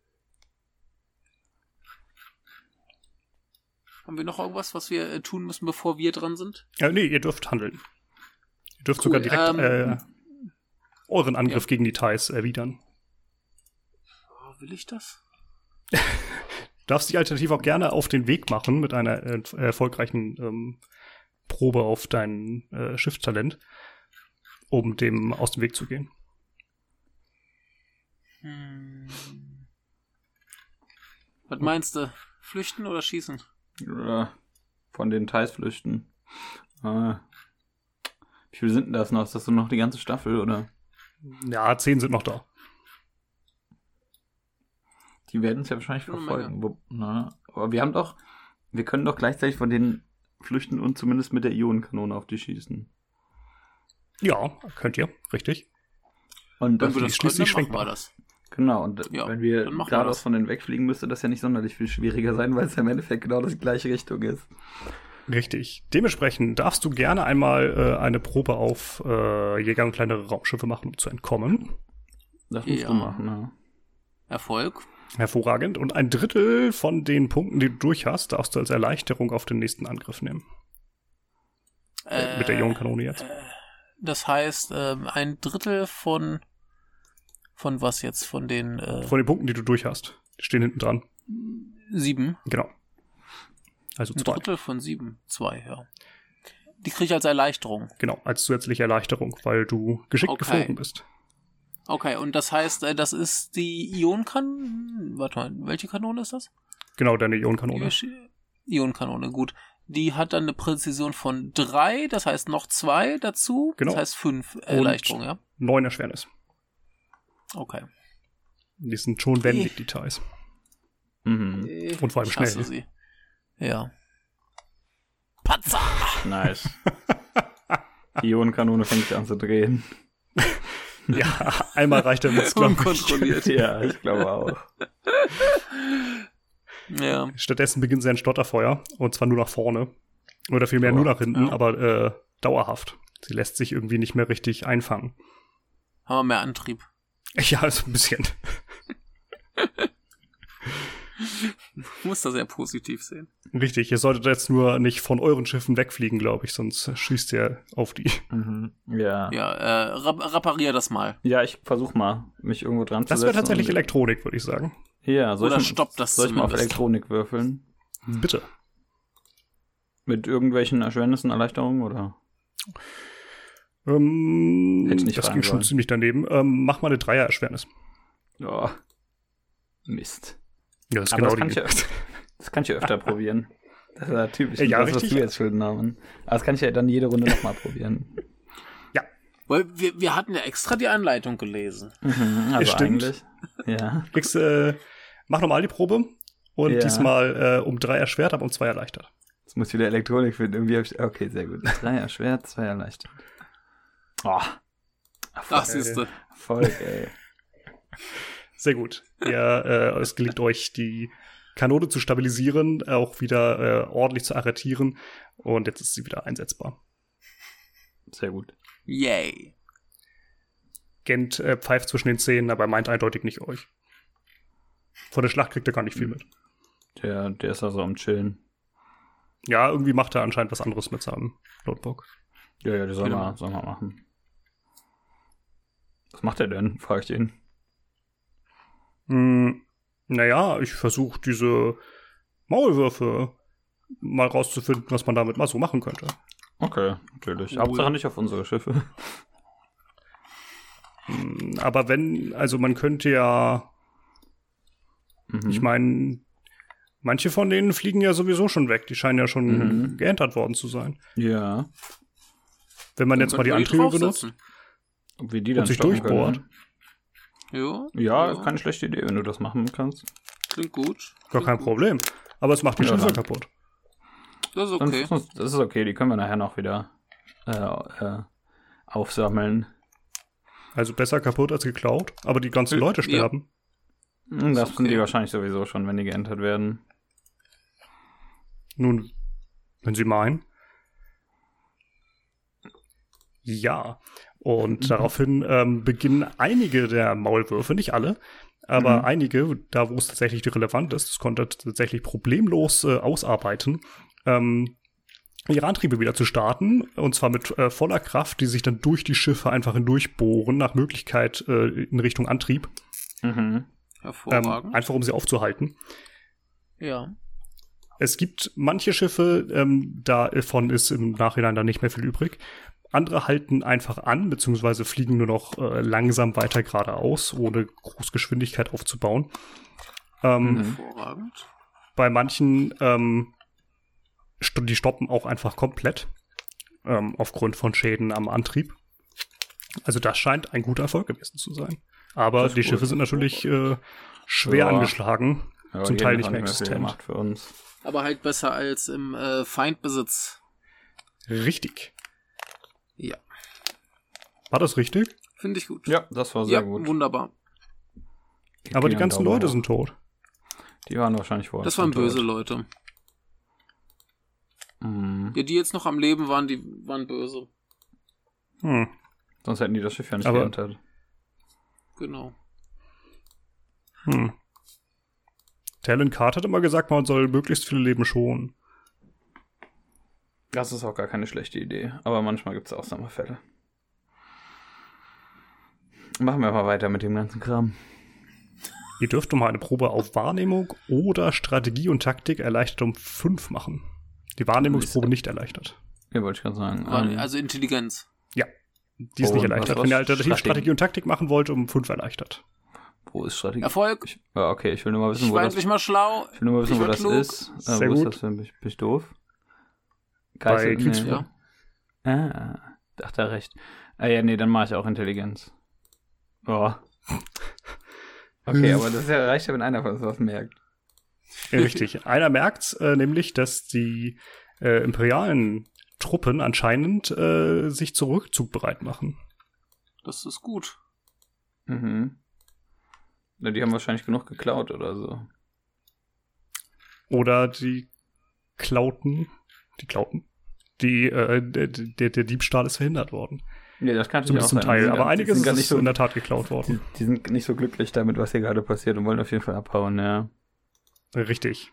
Haben wir noch irgendwas, was wir tun müssen, bevor wir dran sind? Nee, ihr dürft handeln. Ihr dürft sogar direkt euren Angriff gegen die Thais erwidern. Will ich das? Du darfst dich alternativ auch gerne auf den Weg machen mit einer erfolgreichen Probe auf dein Schiffstalent, um dem aus dem Weg zu gehen. Was meinst du? Flüchten oder schießen? Von den Thais flüchten. Wie viele sind denn das noch? Ist das so noch die ganze Staffel, oder? Ja, 10 sind noch da. Die werden uns ja wahrscheinlich verfolgen. Aber wir können doch gleichzeitig von denen flüchten und zumindest mit der Ionenkanone auf die schießen. Ja, könnt ihr, richtig. Und das ist schließlich schwenkbar. Das. Genau, und wenn wir geradeaus von denen wegfliegen, müsste das ja nicht sonderlich viel schwieriger sein, weil es ja im Endeffekt genau die gleiche Richtung ist. Richtig. Dementsprechend darfst du gerne einmal eine Probe auf Jäger und kleinere Raumschiffe machen, um zu entkommen. Das musst du machen, ja. Erfolg. Hervorragend. Und 1/3 von den Punkten, die du durch hast, darfst du als Erleichterung auf den nächsten Angriff nehmen. Mit der Ionenkanone jetzt. Das heißt, 1/3 von was jetzt? Von den Punkten, die du durch hast. Die stehen hinten dran. 7. Genau. Also 2. 1/3 von 7. 2, ja. Die kriege ich als Erleichterung. Genau, als zusätzliche Erleichterung, weil du geschickt geflogen bist. Okay, und das heißt, das ist die Ionenkanone. Warte mal, welche Kanone ist das? Genau, deine Ionenkanone. Ionenkanone, gut. Die hat dann eine Präzision von 3, das heißt noch 2 dazu. Genau. Das heißt 5 Erleichterung, ja? 9 Erschwernis. Okay. Die sind schon wendig, die Thais. Und vor allem schnell. Sie. Ja. Patzer! Nice. Die Ionenkanone fängt an zu drehen. Ja, einmal reicht der Witz, glaube ich. Unkontrolliert. Ja, ich glaube auch. Ja. Stattdessen beginnt sein Stotterfeuer, und zwar nur nach vorne. Oder vielmehr nur nach hinten, aber dauerhaft. Sie lässt sich irgendwie nicht mehr richtig einfangen. Haben wir mehr Antrieb. Ja, so ein bisschen. Ich muss das sehr positiv sehen. Richtig, ihr solltet jetzt nur nicht von euren Schiffen wegfliegen, glaube ich, sonst schießt ihr auf die. Ja. Ja, reparier das mal. Ja, ich versuch mal, mich irgendwo dran zu setzen. Das wäre tatsächlich Elektronik, würde ich sagen. Ja, soll ich mal auf Elektronik würfeln? Bitte. Mit irgendwelchen Erschwernissen, Erleichterungen, oder? Das ging schon ziemlich daneben. Mach mal eine 3er-Erschwernis. Oh. Mist. Ja, das ist aber genau das kann ich ja öfter probieren. Das ist ja typisch. Ja, das, richtig. Was du jetzt für den Namen. Aber das kann ich ja dann jede Runde nochmal probieren. Ja. Weil wir hatten ja extra die Anleitung gelesen. Also Stimmt. eigentlich. Ja. Kriegst, mach nochmal die Probe und diesmal um 3 erschwert, aber um 2 erleichtert. Jetzt muss ich wieder Elektronik finden. Irgendwie hab ich. Okay, sehr gut. 3 erschwert, 2 erleichtert. Oh. Ach, siehste. Erfolg, ey. Sehr gut. Ja, es gelingt euch, die Kanone zu stabilisieren, auch wieder ordentlich zu arretieren und jetzt ist sie wieder einsetzbar. Sehr gut. Yay. Gent pfeift zwischen den Zähnen, aber meint eindeutig nicht euch. Von der Schlacht kriegt er gar nicht viel mit. Der ist also am Chillen. Ja, irgendwie macht er anscheinend was anderes mit seinem Notebook. Ja, die soll mal machen. Was macht er denn? Frag ich ihn. Naja, ich versuche diese Maulwürfe mal rauszufinden, was man damit mal so machen könnte. Okay, natürlich. Cool. Hauptsache nicht auf unsere Schiffe. Aber also man könnte ja, ich meine, manche von denen fliegen ja sowieso schon weg. Die scheinen ja schon geentert worden zu sein. Ja. Wenn man jetzt mal die Antriebe benutzt Ob wir die dann und sich stoppen durchbohrt. können. Ja, ist keine schlechte Idee, wenn du das machen kannst. Klingt gut. Gar kein Problem. Aber es macht die Ja, Schiffe dann. kaputt. Das ist okay. Das ist okay, die können wir nachher noch wieder aufsammeln. Also besser kaputt als geklaut. Aber die ganzen Leute sterben. Das okay. sind die wahrscheinlich sowieso schon, wenn die geentert werden. Nun, wenn Sie meinen. Ja. Und daraufhin beginnen einige der Maulwürfe, nicht alle, aber einige, da wo es tatsächlich relevant ist, das konnte tatsächlich problemlos ausarbeiten, ihre Antriebe wieder zu starten, und zwar mit voller Kraft, die sich dann durch die Schiffe einfach hindurchbohren, nach Möglichkeit in Richtung Antrieb. Hervorragend. Einfach um sie aufzuhalten. Ja. Es gibt manche Schiffe, davon ist im Nachhinein dann nicht mehr viel übrig. Andere halten einfach an, beziehungsweise fliegen nur noch langsam weiter geradeaus, ohne groß Geschwindigkeit aufzubauen. Hervorragend. Bei manchen, die stoppen auch einfach komplett, aufgrund von Schäden am Antrieb. Also das scheint ein guter Erfolg gewesen zu sein. Aber die Schiffe sind natürlich schwer angeschlagen, zum Teil nicht mehr existent. Gemacht für uns. Aber halt besser als im Feindbesitz. Richtig. Ja. War das richtig? Finde ich gut. Ja, das war sehr gut. Wunderbar. Aber die ganzen Leute sind tot. Die waren wahrscheinlich vorher. Das waren böse Leute. Ja, die jetzt noch am Leben waren, die waren böse. Sonst hätten die das Schiff ja nicht Aber- geentert. Genau. Talon Card hat immer gesagt, man soll möglichst viele Leben schonen. Das ist auch gar keine schlechte Idee. Aber manchmal gibt es Ausnahmefälle. Machen wir mal weiter mit dem ganzen Kram. Ihr dürft mal eine Probe auf Wahrnehmung oder Strategie und Taktik erleichtert um 5 machen. Die Wahrnehmungsprobe nicht erleichtert. Ja, wollte ich gerade sagen. Also Intelligenz. Ja, die ist nicht erleichtert. was Wenn ihr alternativ Strategie? Strategie und Taktik machen wollt, um 5 erleichtert. Wo ist Strategie? Erfolg. Okay, ich will nur mal wissen, Ich wo war das endlich mal schlau. Ich will nur mal wissen, Ich wo war das klug. ist. Sehr wo gut. ist das denn? Bin ich doof? Bei Nee. Kriegsführung. Dachte er recht. Ja, nee, dann mache ich auch Intelligenz. Oh. Okay, aber das reicht ja, wenn einer von uns was merkt. Richtig. Einer merkt's, nämlich, dass die imperialen Truppen anscheinend sich zur Rückzug bereit machen. Das ist gut. Mhm. Na, die haben wahrscheinlich genug geklaut oder so. Oder der Diebstahl ist verhindert worden. Nee, das kann Zumindest zum natürlich auch sein. Teil. Aber einiges die sind ist in der Tat geklaut worden. Die sind nicht so glücklich damit, was hier gerade passiert und wollen auf jeden Fall abhauen, ja. Richtig.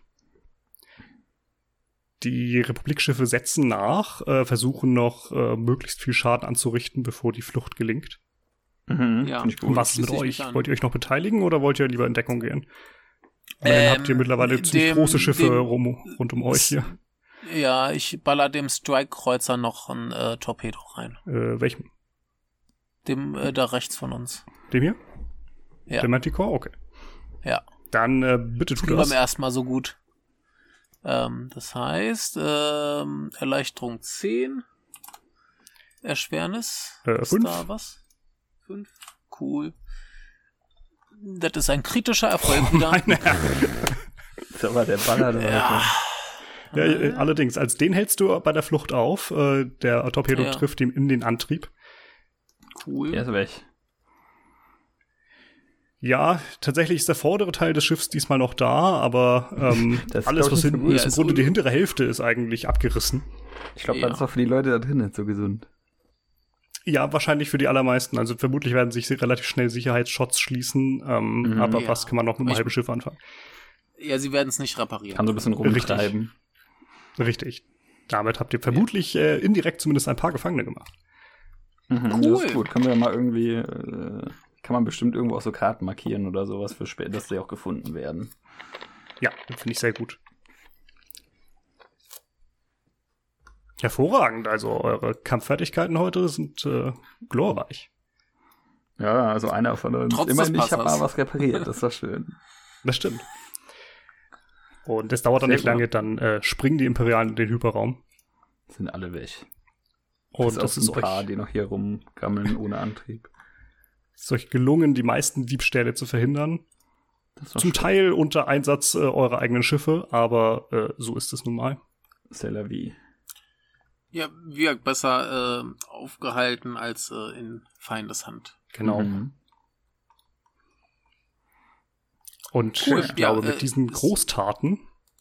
Die Republikschiffe setzen nach, versuchen noch möglichst viel Schaden anzurichten, bevor die Flucht gelingt. Ja. Finde ich Und gut. was ist mit schließe ich euch? mich an. Wollt ihr euch noch beteiligen oder wollt ihr lieber in Deckung gehen? Dann habt ihr mittlerweile ziemlich große Schiffe rund um euch hier. Ja, ich baller dem Strike-Kreuzer noch ein Torpedo rein. Welchem? Dem da rechts von uns. Dem hier? Ja. Der Manticore? Okay. Ja. Dann bitte tut Ging das. beim ersten Mal so gut. Das heißt, Erleichterung 10. Erschwernis. 5. Da was? 5. Cool. Das ist ein kritischer Erfolg wieder. Das ist aber der Baller. Ja. Ja, allerdings, als den hältst du bei der Flucht auf. Der Torpedo trifft ihm in den Antrieb. Cool. Der ist weg. Ja, tatsächlich ist der vordere Teil des Schiffs diesmal noch da, aber alles, was hinten ist, im Grunde die hintere Hälfte ist eigentlich abgerissen. Ich glaube, das ist auch für die Leute da drin nicht so gesund. Ja, wahrscheinlich für die allermeisten. Also vermutlich werden sich relativ schnell Sicherheitsshots schließen, aber was kann man noch mit einem halben Schiff anfangen? Ja, sie werden es nicht reparieren. Kann so ein bisschen rumtreiben. Richtig. Damit habt ihr vermutlich indirekt zumindest ein paar Gefangene gemacht. Cool. Das ist gut. Können wir mal irgendwie, kann man bestimmt irgendwo auch so Karten markieren oder sowas für später, dass sie auch gefunden werden. Ja, finde ich sehr gut. Hervorragend. Also eure Kampffertigkeiten heute sind glorreich. Ja, also einer von uns. Trotz immerhin, des ich habe mal was repariert. Das war schön. Das stimmt. Und es dauert dann nicht lange, dann springen die Imperialen in den Hyperraum. Sind alle weg. Und das ist ein paar, die noch hier rumgammeln ohne Antrieb. Es ist euch gelungen, die meisten Diebstähle zu verhindern. Zum Teil unter Einsatz eurer eigenen Schiffe, aber so ist es nun mal. C'est la vie. Ja, wir besser aufgehalten als in Feindeshand. Genau. Und cool. ich glaube, mit diesen Großtaten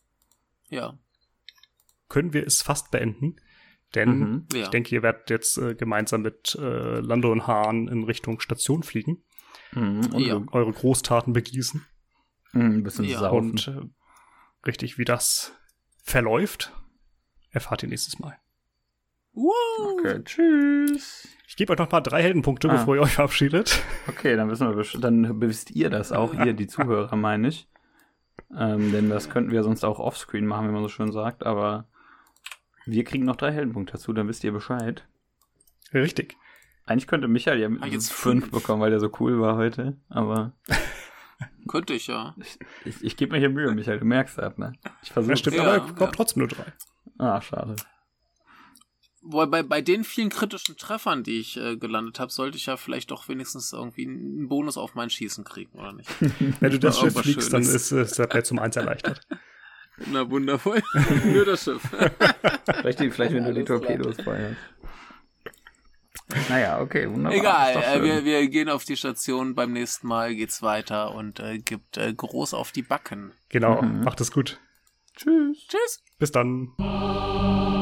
können wir es fast beenden. Denn ich denke, ihr werdet jetzt gemeinsam mit Lando und Hahn in Richtung Station fliegen und eure Großtaten begießen. Ein bisschen saufen. Und richtig, wie das verläuft, erfahrt ihr nächstes Mal. Okay, tschüss. Ich gebe euch noch mal 3 Heldenpunkte, bevor ihr euch verabschiedet. Okay, dann wisst ihr das auch, ihr, die Zuhörer, meine ich. Denn das könnten wir sonst auch offscreen machen, wie man so schön sagt, aber wir kriegen noch 3 Heldenpunkte dazu, dann wisst ihr Bescheid. Richtig. Eigentlich könnte Michael ja jetzt 5 bekommen, weil der so cool war heute, aber... Könnte ich, ja. Ich gebe mir hier Mühe, Michael, du merkst das, ne? Ich versuche. Ja, stimmt, aber ich trotzdem nur 3. Ah, schade. Bei den vielen kritischen Treffern, die ich gelandet habe, sollte ich ja vielleicht doch wenigstens irgendwie einen Bonus auf mein Schießen kriegen, oder nicht? Wenn du das Schiff fliegst, dann ist der Platz um 1 erleichtert. Na, wundervoll. Nur das Schiff. vielleicht wenn du die Torpedos feuerst. Naja, okay, wunderbar. Egal, wir gehen auf die Station, beim nächsten Mal geht's weiter und gibt groß auf die Backen. Genau, macht es gut. Tschüss. Tschüss. Bis dann.